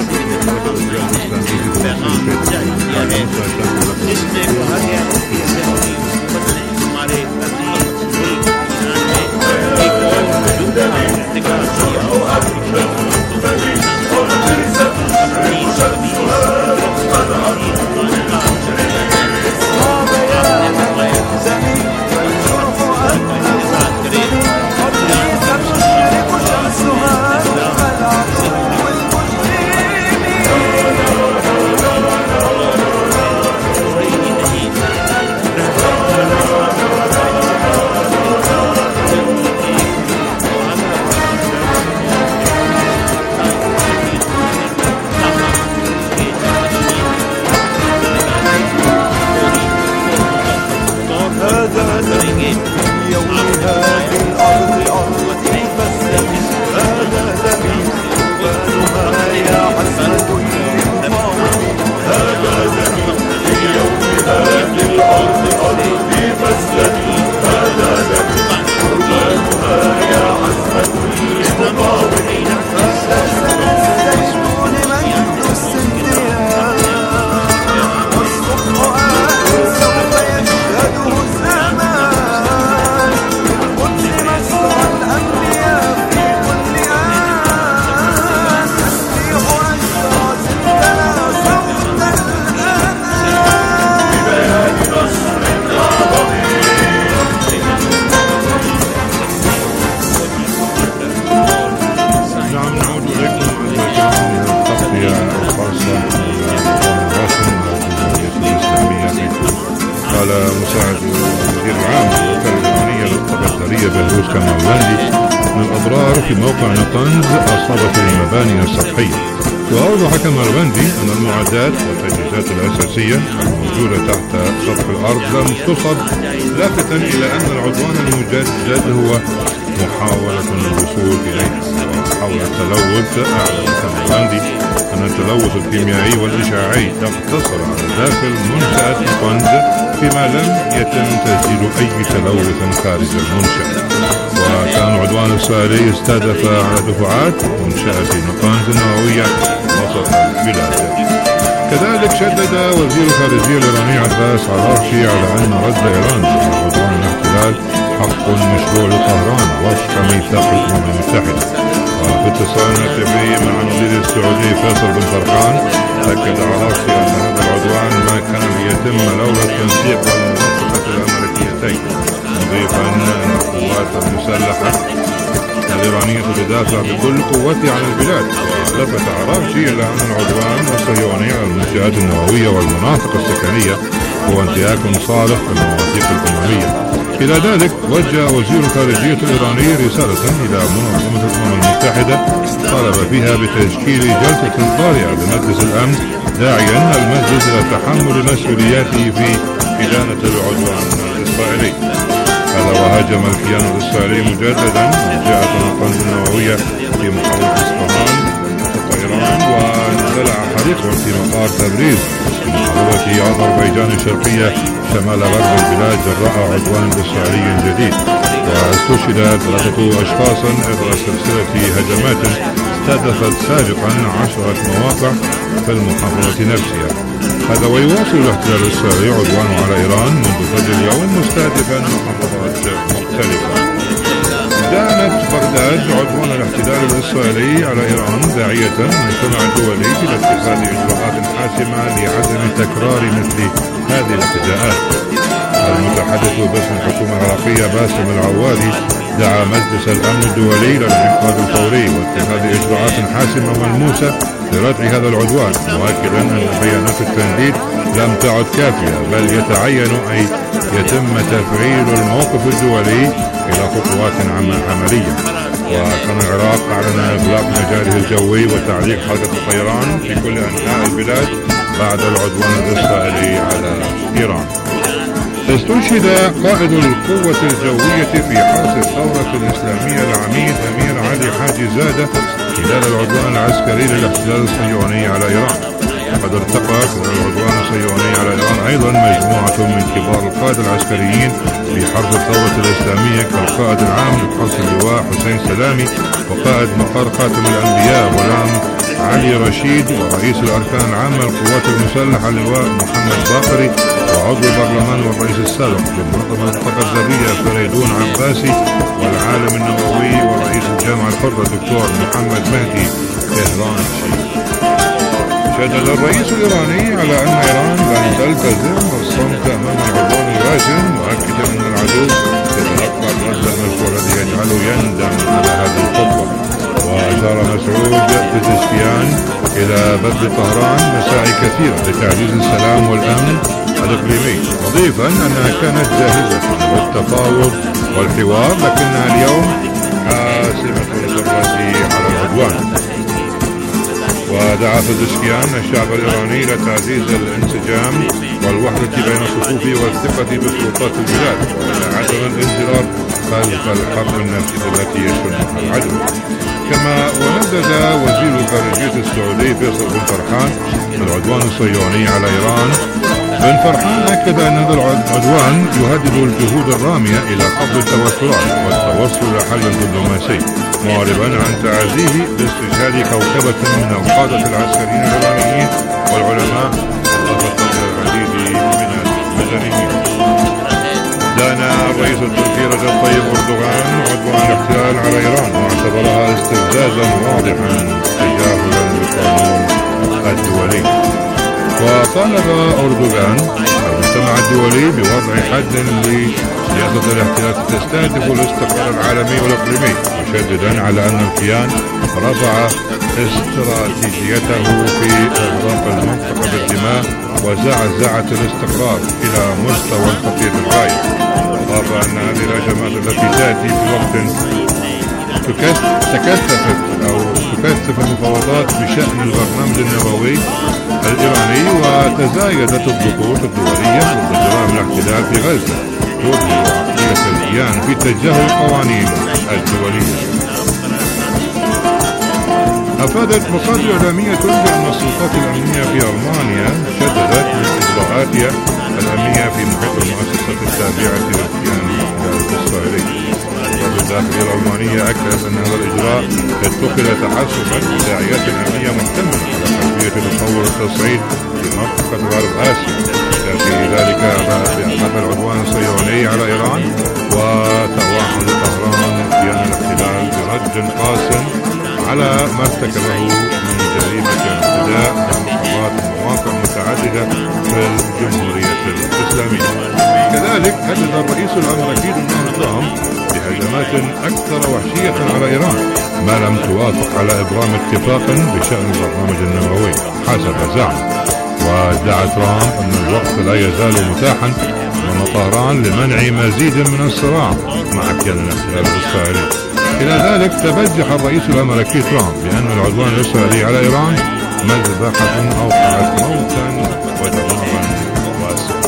مساعد المدير العام للوكالة الإيرانية للطاقة الذرية بهروز كمالبندي: من الأضرار في موقع نطنز أصابت المباني السطحية. وأوضح كمالبندي أن المعدات والتجهيزات الأساسية الموجودة تحت سطح الأرض لم تصب، لافتا إلى أن العدوان المجدد هو محاولة الوصول إليه. وحول التلوث، أعلن كمالبندي أن التلوث الكيميائي والإشعاعي يقتصر على داخل منشأة نطنز، فيما لم يتم تسجيل أي تلوث خارج المنشأة. وكان العدوان الإسرائيلي استهدف على دفعات منشأة نطنز النووية وسط البلاد. كذلك شدد وزير الخارجية الإيراني عباس عرافشي على أن رد إيران على عدوان الاحتلال حق مشروع لطهران وفق ميثاق الأمم المتحدة. وفي اتصال هاتفي مع الوزير السعودي فيصل بن فرحان، أكد عرافشي أن هذا العدوان ما كان ليتم لولا التنسيق والموافقة الأمريكيتين، مضيفا أن القوات المسلحة الإيرانية تدافع بكل قوتها عن البلاد. ولفت عرافشي إلى أن العدوان الصهيوني على المنشآت النووية والمناطق السكنية هو انتهاك صارخ بالمواثيق الأممية. إلى ذلك وجه وزير الخارجية الإيراني رسالة إلى منظمة الأمم المتحدة طالب فيها بتشكيل جلسة طارئة لمجلس الأمن، داعيا المجلس إلى تحمل مسؤولياته في إدانة العدوان الإسرائيلي. هذا وهاجم الكيان الإسرائيلي مجددا منشأة نطنز النووية في محافظة إصفهان إيران، واندلع حريق في مطار تبريز في محافظة أذربيجان الشرقية شمال غرب البلاد جراء عدوان إسرائيلي جديد. واستشهد 3 أشخاص إثر سلسلة هجمات استهدفت سابقا 10 مواقع في المحافظة نفسها. هذا ويواصل الاحتلال الإسرائيلي عدوانه على إيران منذ فجر اليوم مستهدفا محافظات مختلفة. دانت بغداد عدوان الاحتلال الإسرائيلي على إيران، داعية المجتمع الدولي إلى اتخاذ إجراءات حاسمة لعدم تكرار مثل هذه الاعتداءات. المتحدث باسم الحكومة العراقية باسم العوادي دعا مجلس الأمن الدولي إلى الإنقاذ الفوري واتخاذ إجراءات حاسمة ملموسة لردع هذا العدوان، مؤكدا أن بيانات التنديد لم تعد كافية، بل يتعين أن يتم تفعيل الموقف الدولي إلى خطوات عملية. وكان العراق أعلن إغلاق مجاله الجوي وتعليق حركة الطيران في كل أنحاء البلاد بعد العدوان الإسرائيلي على إيران. استشهد قائد القوة الجوية في حرس الثورة الإسلامية العميد أمير علي حاجي زادة خلال العدوان العسكري للاحتلال الصهيوني على إيران. وقد ارتقى خلال العدوان الصهيوني على إيران أيضا مجموعة من كبار القادة العسكريين في حرس الثورة الإسلامية كالقائد العام لحرس اللواء حسين سلامي، وقائد مقر خاتم الأنبياء غلام علي رشيد، ورئيس الأركان العامة للقوات المسلحة اللواء محمد باقري، وعضو البرلمان والرئيس السابق لمنظمة الطاقة الذرية فريدون عباسي، والعالم النووي ورئيس الجامعة الحرة الدكتور محمد مهدي كهرانشي. شدد الرئيس الإيراني على أن إيران لن تلتزم الصمت أمام العدوان الغاشم، مؤكدا أن العدو يتلقى الرد المشروع الذي يجعله يندم على هذه الخطوة. وأشار مسعود بزشكيان إلى بذل طهران مساعي كثيرة لتعزيز السلام والأمن الإقليمي، مضيفا أنها كانت جاهزة للتفاوض والحوار، لكنها اليوم حاسمة القرار على العدوان. ودعا بزشكيان الشعب الإيراني إلى تعزيز الانسجام والوحدة بين صفوفه والثقة بسلطات البلاد، وإلى عدم الانزلاق خلف الحرب النفسية التي يشنها العدو. كما وندد وزير الخارجية السعودي فيصل بن فرحان العدوان الصهيوني على إيران. بن فرحان أكد أن هذا العدوان يهدد الجهود الرامية إلى قبض التوترات والتوصل إلى حل دبلوماسي، معربا عن تعازيه باستشهاد كوكبة من القادة العسكريين الإيرانيين والعلماء، إضافة إلى العديد من المدنيين. دان الرئيس التركي رجب طيب أردوغان عدوان الاحتلال على إيران، واعتبرها استفزازا واضحا تجاهلا للقانون الدولي. وطالب أردوغان المجتمع الدولي بوضع حد لسياسة الاحتلال تستهدف الاستقرار العالمي والإقليمي، مشددا على أن الكيان رفع استراتيجيته في إغراق المنطقة بالدماء وزعزعة الاستقرار إلى مستوى خطير للغاية. وأضاف أن هذه الهجمات التي تأتي في وقت تكثف المفاوضات بشأن البرنامج النووي الإيراني، وتزايدت الضغوط الدولية ضد جرائم الاحتلال في غزة، تظهر عقلية الكيان في تجاهل القوانين الدولية. أفادت مصادر إعلامية بأن السلطات الأمنية في ألمانيا شددت من إجراءاتها الأمنية في محيط المؤسسة التابعة للكيان الإسرائيلي. وزارة الداخلية الألمانية أكدت أن هذا الإجراء اتخذ تحسبا لداعيات أمنية محتملة على خلفية تطور التصعيد في منطقة غرب آسيا، في ذلك بأحداث العدوان الصهيوني على إيران وتوعد طهران كيان الاحتلال برد قاسٍ على ما ارتكبه من جريمة اعتداء على مواقع متعددة في الجمهورية الإسلامية. كذلك هدد الرئيس الأمريكي دونالد ترامب بهجمات أكثر وحشية على إيران ما لم توافق على إبرام اتفاق بشأن البرنامج النووي حسب زعم. وادعى ترامب أن الوقت لا يزال متاحا أمام طهران لمنع مزيد من الصراع مع كيان الاحتلال الإسرائيلي. إلى ذلك تبجح الرئيس الأمريكي ترامب بأن العدوان الإسرائيلي على إيران مذبحة أوقعت موتا ودمارا واسعا.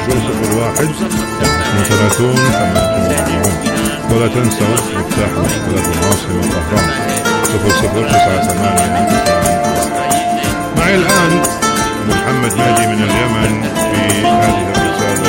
001 32 48. ولا تنسوا مفتاح مختلف العاصمة طهران 0098. معي الآن محمد نادي من اليمن في هذه الرسالة.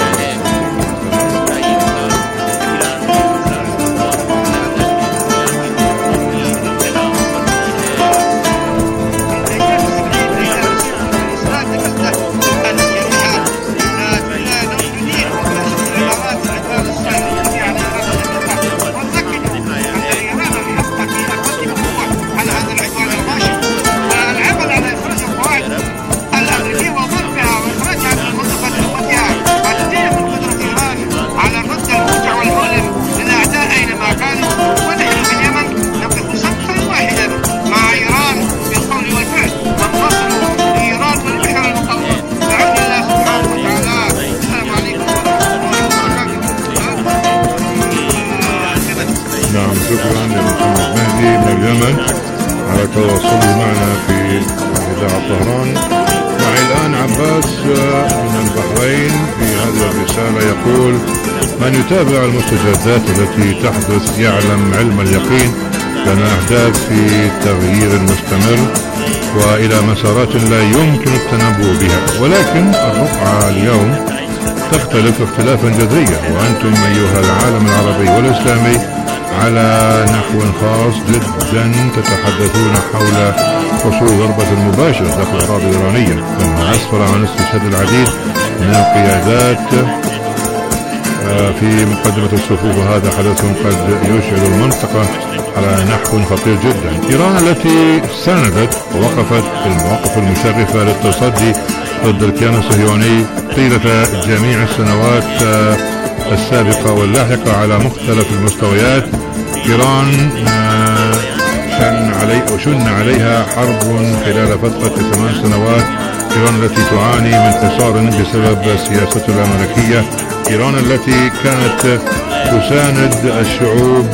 شكرا لمحمد مهدي من اليمن على تواصله معنا في إذاعة طهران. معي الآن عباس من البحرين في هذه الرسالة يقول: من يتابع المستجدات التي تحدث يعلم علم اليقين لنا أحداث في تغيير مستمر وإلى مسارات لا يمكن التنبؤ بها، ولكن الرقعة اليوم تختلف اختلافا جذريا، وأنتم أيها العالم العربي والإسلامي على نحو خاص جدا تتحدثون حول حصول ضربة مباشرة داخل الأراضي الإيرانية، مما أسفر عن استشهاد العديد من القيادات في مقدمة الصفوف. وهذا حدث قد يشعل المنطقة على نحو خطير جدا. إيران التي ساندت ووقفت في المواقف المشرفة للتصدي ضد الكيان الصهيوني طيلة جميع السنوات السابقة واللاحقة على مختلف المستويات، إيران شن عليها حرب خلال فترة 8 سنوات. إيران التي تعاني من حصار بسبب السياسة الأمريكية، إيران التي كانت تساند الشعوب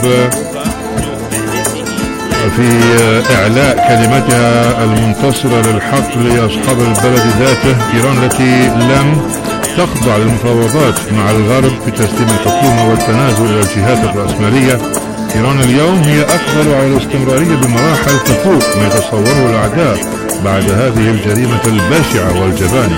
في إعلاء كلمتها المنتصرة للحق لأصحاب البلد ذاته، إيران التي لم تخضع للمفاوضات مع الغرب في تسليم الحكومة والتنازل إلى الجهات الرأسمالية. إيران اليوم هي أقبل على الاستمرارية بمراحل تفوق ما يتصوره الأعداء بعد هذه الجريمة البشعة والجبانة.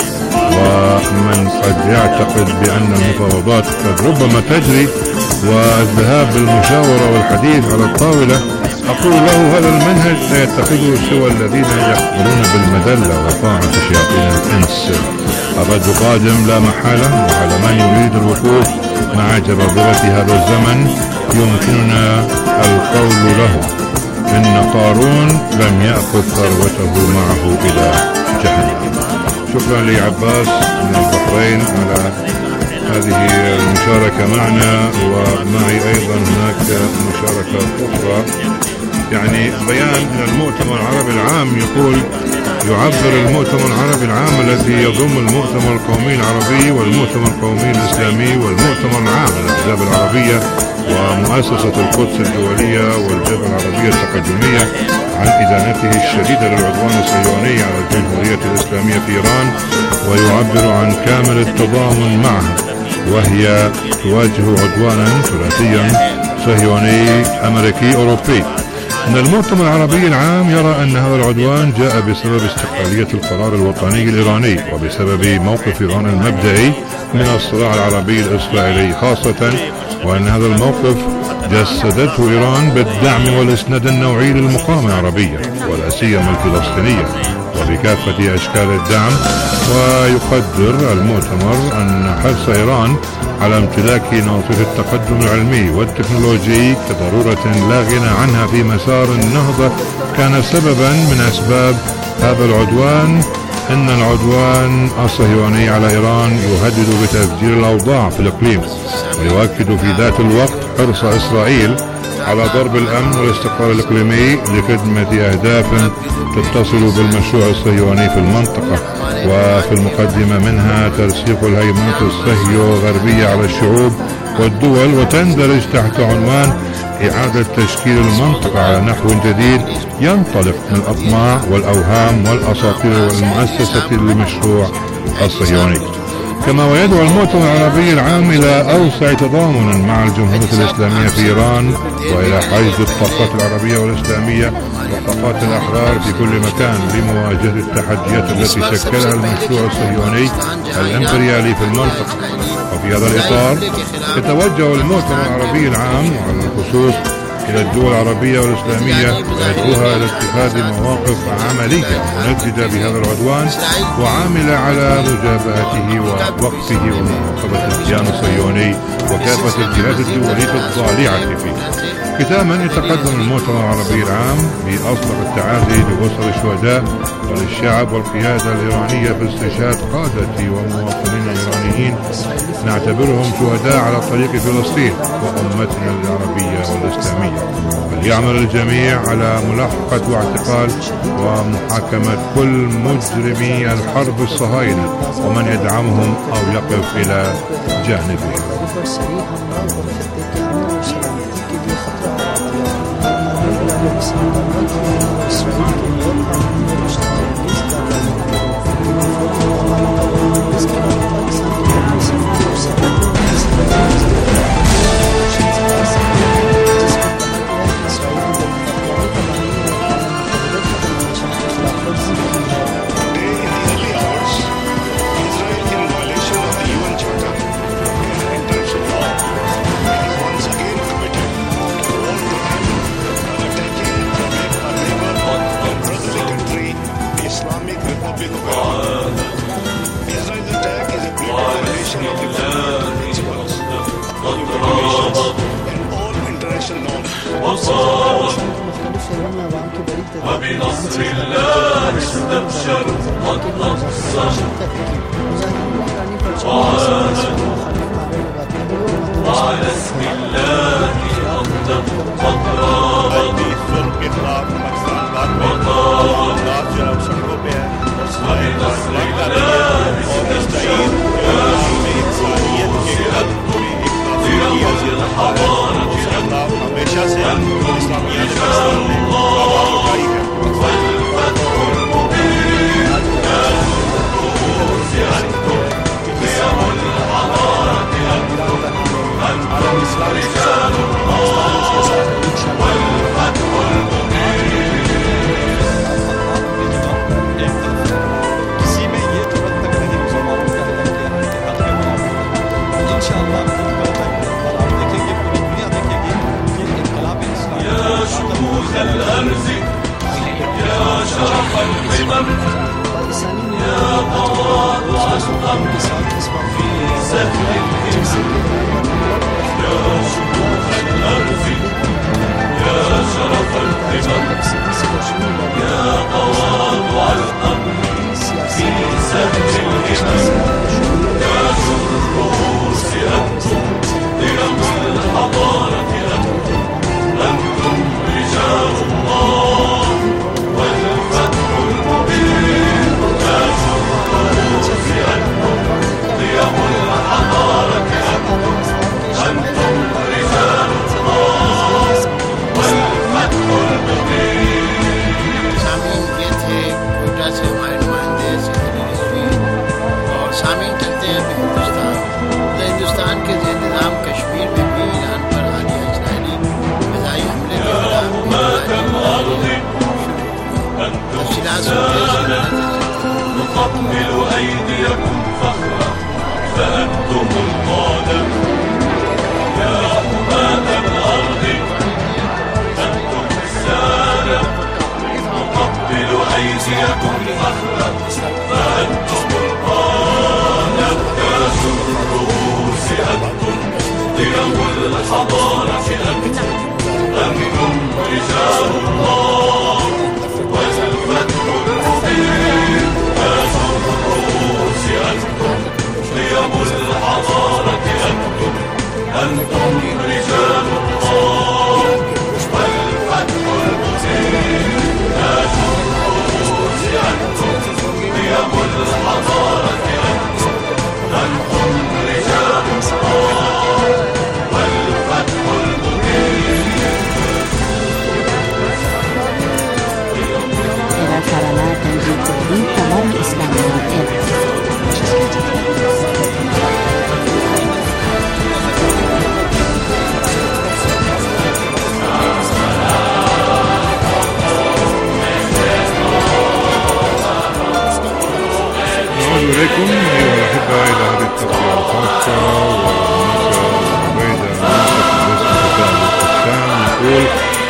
ومن قد يعتقد بأن المفاوضات قد ربما تجري والذهاب بالمشاورة والحديث على الطاولة، أقول له هذا المنهج سيتخذه سوى الذين يقبلون بالمذلة وطاعة شياطين الإنس. الرد قادم لا محالة، وعلى من يريد الوقوف مع جبابرة هذا الزمن يمكننا القول له إن قارون لم يأخذ ثروته معه إلى جهنم. شكرا لعباس من البحرين على هذه المشاركة معنا، ومعي أيضا هناك مشاركة أخرى. يعني بيان من المؤتمر العربي العام يقول: يعبر المؤتمر العربي العام الذي يضم المؤتمر القومي العربي والمؤتمر القومي الإسلامي والمؤتمر العام للأحزاب العربية ومؤسسة القدس الدولية والجبهة العربية التقدمية عن إدانته الشديدة للعدوان الصهيوني على الجمهورية الإسلامية في إيران، ويعبر عن كامل التضامن معها، وهي تواجه عدوانا ثلاثيا صهيوني أمريكي أوروبي. إن المؤتمر العربي العام يرى أن هذا العدوان جاء بسبب استقلالية القرار الوطني الإيراني وبسبب موقف إيران المبدئي من الصراع العربي الإسرائيلي خاصة، وأن هذا الموقف جسدته إيران بالدعم والإسناد النوعي للمقاومة العربية ولا سيما الفلسطينية وبكافة أشكال الدعم. ويقدر المؤتمر أن حرص إيران على امتلاك ناصية التقدم العلمي والتكنولوجي كضرورة لا غنى عنها في مسار النهضة كان سببا من أسباب هذا العدوان. إن العدوان الصهيوني على إيران يهدد بتفجير الأوضاع في الإقليم، ويؤكد في ذات الوقت حرص إسرائيل على ضرب الأمن والاستقرار الإقليمي لخدمة أهداف تتصل بالمشروع الصهيوني في المنطقة، وفي المقدمة منها ترسيخ الهيمنة الصهيو-غربية على الشعوب والدول، وتندرج تحت عنوان إعادة تشكيل المنطقة على نحو جديد ينطلق من الأطماع والأوهام والأساطير والمؤسسة لمشروع الصهيوني. كما ويدعو المؤتمر العربي العام إلى أوسع تضامن مع الجمهورية الإسلامية في إيران وإلى حشد الطاقات العربية والإسلامية والطاقات الأحرار في كل مكان لمواجهة التحديات التي شكلها المشروع الصهيوني الإمبريالي في المنطقة. وفي هذا الإطار يتوجه المؤتمر العربي العام على الخصوص إلى الدول العربية والإسلامية ويدعوها إلى اتخاذ مواقف عملية منددة بهذا العدوان وعاملة على مجابهته ووقفه ومراقبة الكيان الصهيوني وكافة الجهات الدولية الضالعة فيه. ختاما يتقدم المؤتمر العربي العام بأصدق التعازي لأسر الشهداء وللشعب والقيادة الإيرانية في استشهاد قادة ومواطنين إيرانيين نعتبرهم شهداء على طريق فلسطين وأمتنا العربية والإسلامية. فليعمل الجميع على ملاحقة واعتقال ومحاكمة كل مجرمي الحرب الصهاينة ومن يدعمهم أو يقف إلى جانبهم. وبنصر الله استبشر قد نصر وعلى اسم الله أنطق قد رابط وبنصر الله استبشر الحضارة أنتم رجال الله والفتح المبين يا الرؤوس أنتم قيم الحضارة أنتم رجال الله والفتح المبين. किसी में ये तुरंत तक नहीं मुसलमानों का है कि इंशाअल्लाह आप देखेंगे पूरी दुनिया देखेगी कि इनकलाब इस्लाम या शुमूस الأرز يا شرف القمم يا تواضع الأمر في سهل الهمم يا شموخ الأرز يا شرف القمم يا تواضع الأمر في سهل الهمم يا ذو الرؤوس أنتم قيم الحضارة أنتم رجال الله والفتح المبين يا ذو الرؤوس أنتم قيم الحضارة أنتم رجال الله والفتح المبين. सामीन ये थे कोटा से हमारे नुमाइंदे सेक्रेटरी रिजवी और सामीन चलते हैं अभी हिंदुस्तान। तो हिंदुस्तान के इंतजाम कश्मीर में भी ईरान पर हालिया इसराइली फ़िज़ाई हमले के खिलाफ نقبل أيديكم فخرا فأنتم القادة يا حماة الأرض أنتم السادة نقبل أيديكم فخرا فأنتم القادة يا ذو الرؤوس أنتم قيم الحضارة أنتم رجال الله والفتح المبين يا ذو الرؤوس أنتم قيم الحضارة أنتم رجال الله والفتح المبين يا ذو الرؤوس أنتم قيم الحضارة أنتم رجال الله والفتح المبين. para la Tanzania Islamiyet.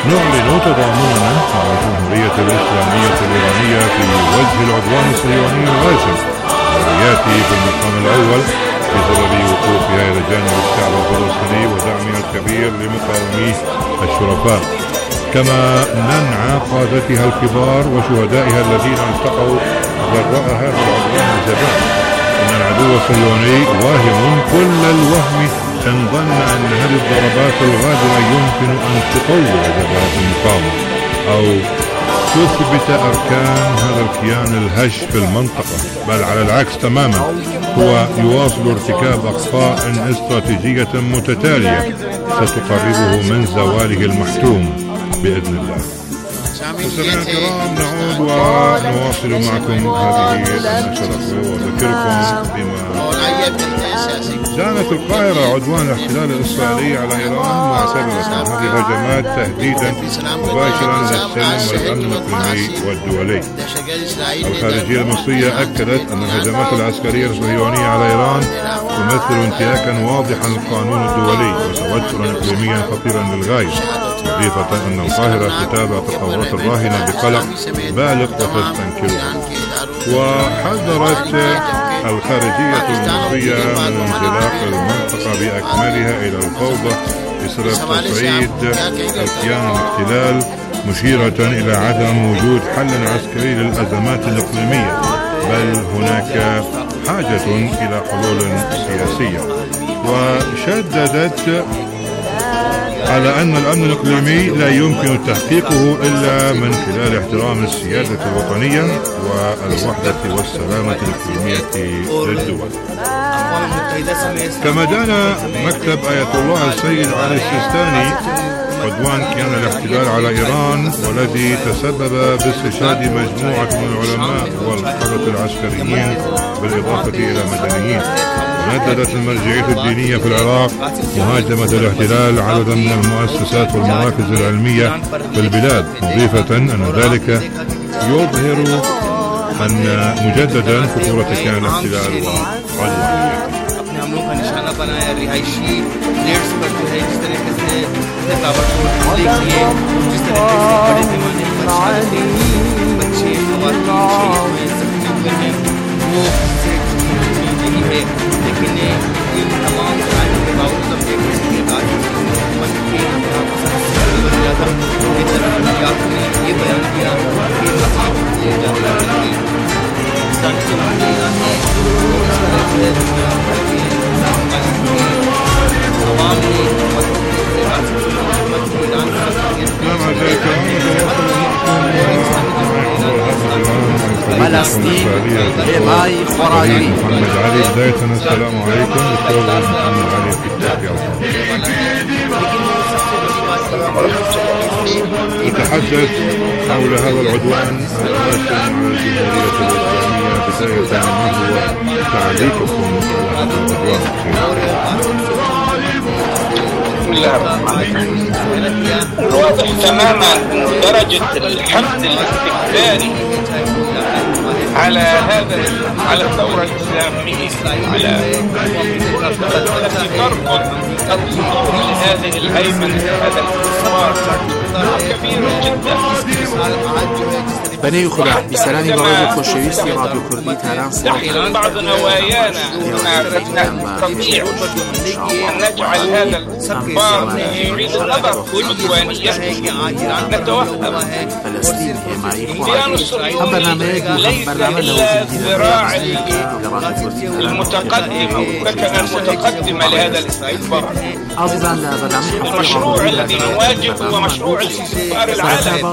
نعلن تضامننا مع الجمهورية الإسلامية الإيرانية في وجه العدوان الصهيوني الغاشم الذي يأتي في المقام الأول بسبب وقوفها إلى جانب الشعب الفلسطيني ودعمها الكبير لمقاوميه الشرفاء، كما ننعى قادتها الكبار وشهدائها الذين التقوا جراء هذا العدوان الجبار. إن العدو الصهيوني واهم كل الوهم إن ظن أن هذه الضربات الغادرة يمكن أن تطور جبهات المقاومة أو تثبت أركان هذا الكيان الهش في المنطقة، بل على العكس تماما، هو يواصل ارتكاب أخطاء استراتيجية متتالية ستقربه من زواله المحتوم بإذن الله. مستمعينا الكرام، نعود ونواصل معكم هذه النشرة وأذكركم بما دانت القاهرة عدوان الاحتلال الإسرائيلي على إيران معتبرة هذه الهجمات تهديدا مباشرا للسلم والأمن الإقليمي والدولي. الخارجية المصرية أكدت أن الهجمات العسكرية الصهيونية على إيران تمثل انتهاكا واضحا للقانون الدولي وتوترا إقليميا خطيرا للغاية، مضيفة أن القاهرة تتابع تطورات الراهنة بقلق بالغ وتستنكرها. وحذرت الخارجية المصرية من انزلاق المنطقة بأكملها إلى الفوضى بسبب تصعيد الكيان الاحتلال، مشيرة إلى عدم وجود حل عسكري للأزمات الإقليمية، بل هناك حاجة إلى حلول سياسية. وشددت على أن الأمن الإقليمي لا يمكن تحقيقه إلا من خلال احترام السيادة الوطنية والوحدة والسلامة الإقليمية للدول. كما دان مكتب آية الله السيد علي السيستاني عدوان كيان الاحتلال على إيران، والذي تسبب باستشهاد مجموعة من العلماء والقادة العسكريين بالإضافة إلى مدنيين. نددت المرجعية الدينية في العراق مهاجمة الاحتلال عددا من المؤسسات والمراكز العلمية في البلاد، مضيفة أن ذلك يظهر أن مجددا خطورة كيان الاحتلال وعدوانه. हम लोग का निशाना बनाया रिहायशी लेट्स पर जो है जिस तरीके से ताबड़तोड़ हमले किए, जिस तरीके से बड़े पैमाने पर बच्चे जख्मी हुए हैं, वो नहीं है। लेकिन इन तमाम घटनाओं के बावजूद हम देख रहे हैं कि आज हुकूमत के ये बयान किया فلسطين لماي خراجي. محمد علي بداية السلام عليكم. دكتور محمد علي يتحدث حول هذا العدوان القاسم على الجمهورية الإسلامية. بداية ما هو تعليقكم على هذا العدوان؟ بسم الله الرحمن الرحيم. الواضح تماما أن درجة الحمد الاستكباري على الثورة الإسلامية التي ترفض الظهور لهذه الهيمنة، هذا الاستثمار كبير جدا. بني خدا بسلام برای خوشویستی رادیو کردی تهران. تحت بعض نوايانا نستطيع أن نجعل هذا الاستثمار يعيد النظر في عدوانيته. نتوهم الكيان الصهيوني ليس إلا الذراع المتقدمة والركنة المتقدمة لهذا الاستثمار. المشروع الذي نواجهه هو مشروع الاستثمار العالمي.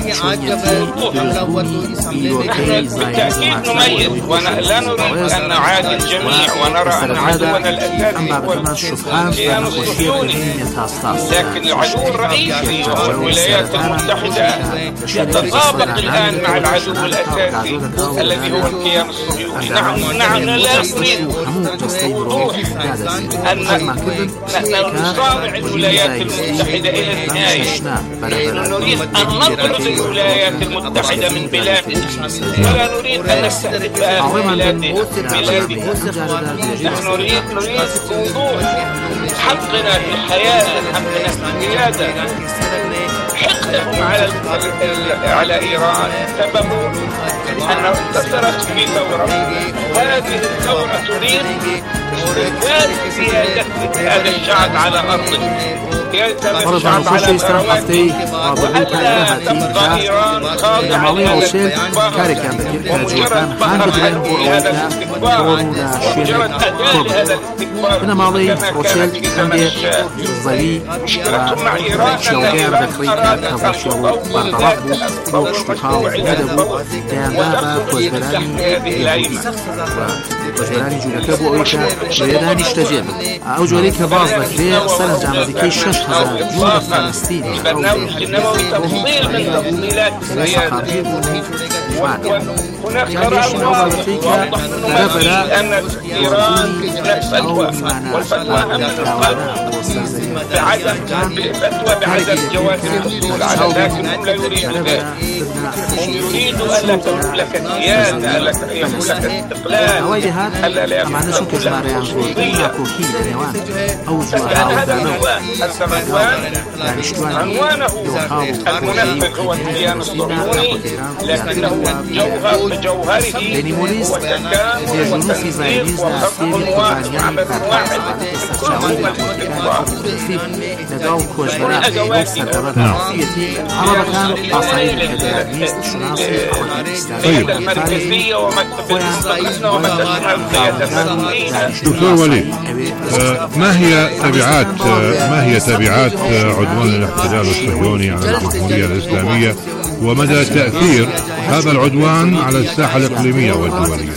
نحن بالتأكيد نميز ولا نريد أن نعادي الجميع ونرى أن عدونا الأساسي هو الكيان الصهيوني، لكن العدو الرئيسي وهو الولايات المتحدة يتطابق الآن مع العدو الأساسي الذي هو الكيان الصهيوني. نحن لا نريد بوضوح أن نصارع الولايات المتحدة إلى النهاية. نحن نريد أن نطرد الولايات المتحدة من بلادنا، ولا نريد أن نستهدفها من بلادنا. نحن نريد بوضوح حقنا للحياة، حقنا للقيادة، حقدهم على إيران سببوا أنها انتصرت في ثورة. هذه الثورة تريد استمرار سيادة هذا الشعب على أرضه، سيادة الشعب على ثروته، وألا تبقى إيران خاضعة للاستكبار. ومجرد ظهر هذا الاستكبار ومجرد أداء هذا الاستكبار مشكلة مع إيران أن إيران أرادت أن تطور الأسباب المشروعة وتخرج هذه الأئمة. وجلانی جوولەکە بۆ ئەوەی کە لێرانی شتەجێ بن ئەو جۆرەی کە باز دەکرێت سەرنج ئامادەکەی 6,000 جوول لە فەلەستین هناك قرار أن إيران فتوى والفتوى أمن القانون بعدم جواز الحصول على، لكن هم لا يريدوا ذلك. هم يريدوا ألا تكون لك سيادة، ألا يكون لك استقلال، ألا لا يكون لك خصوصية. هذا عنوانه المنفذ هو الكيان الصهيوني، لكنه جوهره هو التكامل والتنسيق وخلق عمل واحد المركزية ومكتب الاستقلال ومكتب دكتور وليد، ما هي تبعات عدوان الاحتلال الصهيوني على الجمهورية الإسلامية، ومدى تأثير هذا العدوان على الساحة الإقليمية والدولية؟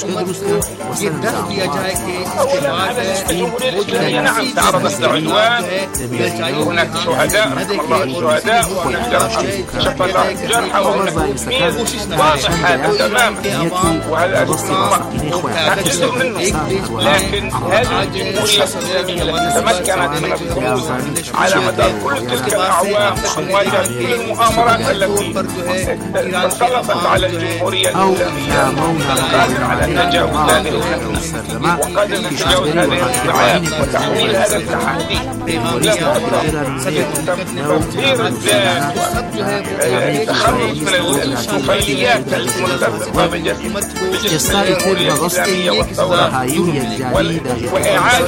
نعم، تعرضت لعدوان، هناك شهداء رحم الله الشهداء، وهناك شفى الله الجرحى، وهناك واضح هذا تماما، وهذا جزء منه. لكن هذه الجمهورية الإسلامية التي تمكنت من الخروج على مدار كل تلك الأعوام ومواجهة كل المؤامرات التي تسلطت على الجمهورية الإسلامية، قادر على تجاوز هذه الأزمات وقادر على تجاوز هذه الصعاب وتحويل هذا التحدي إلى فرصة تطهير الذات والتخلص من الطفيليات المرتبطة بجسم الجمهورية الإسلامية والثورة وإعادة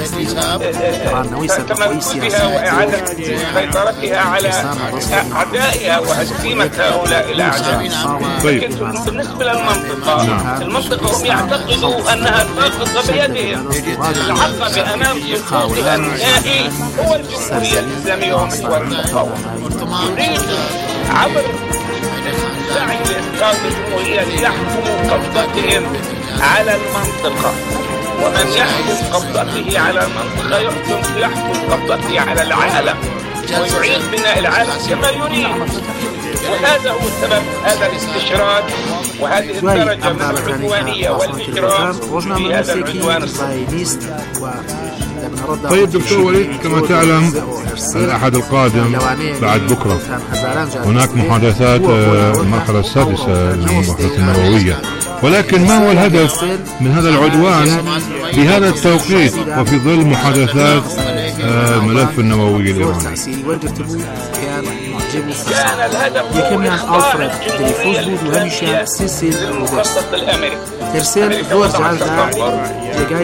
تمكنها وإعادة سيطرتها على أعدائها وهزيمة هؤلاء الأعداء. بالنسبة للمنطقة، المنطقة هم يعتقدوا أنها تنقض بيدهم. الحق بأمام سقوطها النهائي هو الجمهورية الإسلامية ومحور المقاومة. يريد عبر سعي لإسقاط الجمهورية ليحكموا قبضتهم على المنطقة، ومن يحكم قبضته على المنطقة يحكم قبضته على العالم، ويعيد بناء العالم كما يريد. وهذا هو السبب، هذا الاستشراد وهذه الدرجة من العدوانية والإجرام في هذا العدوان الصهيوني. طيب دكتور وليد، كما تعلم الأحد القادم بعد بكرة هناك محادثات المرحلة السادسة للمباحثات النووية، ولكن ما هو الهدف من هذا العدوان في هذا التوقيت وفي ظل محادثات الملف النووي الإيراني؟ كان الهدف هو إخضاع الجمهورية الإسلامية للمخطط الأمريكي.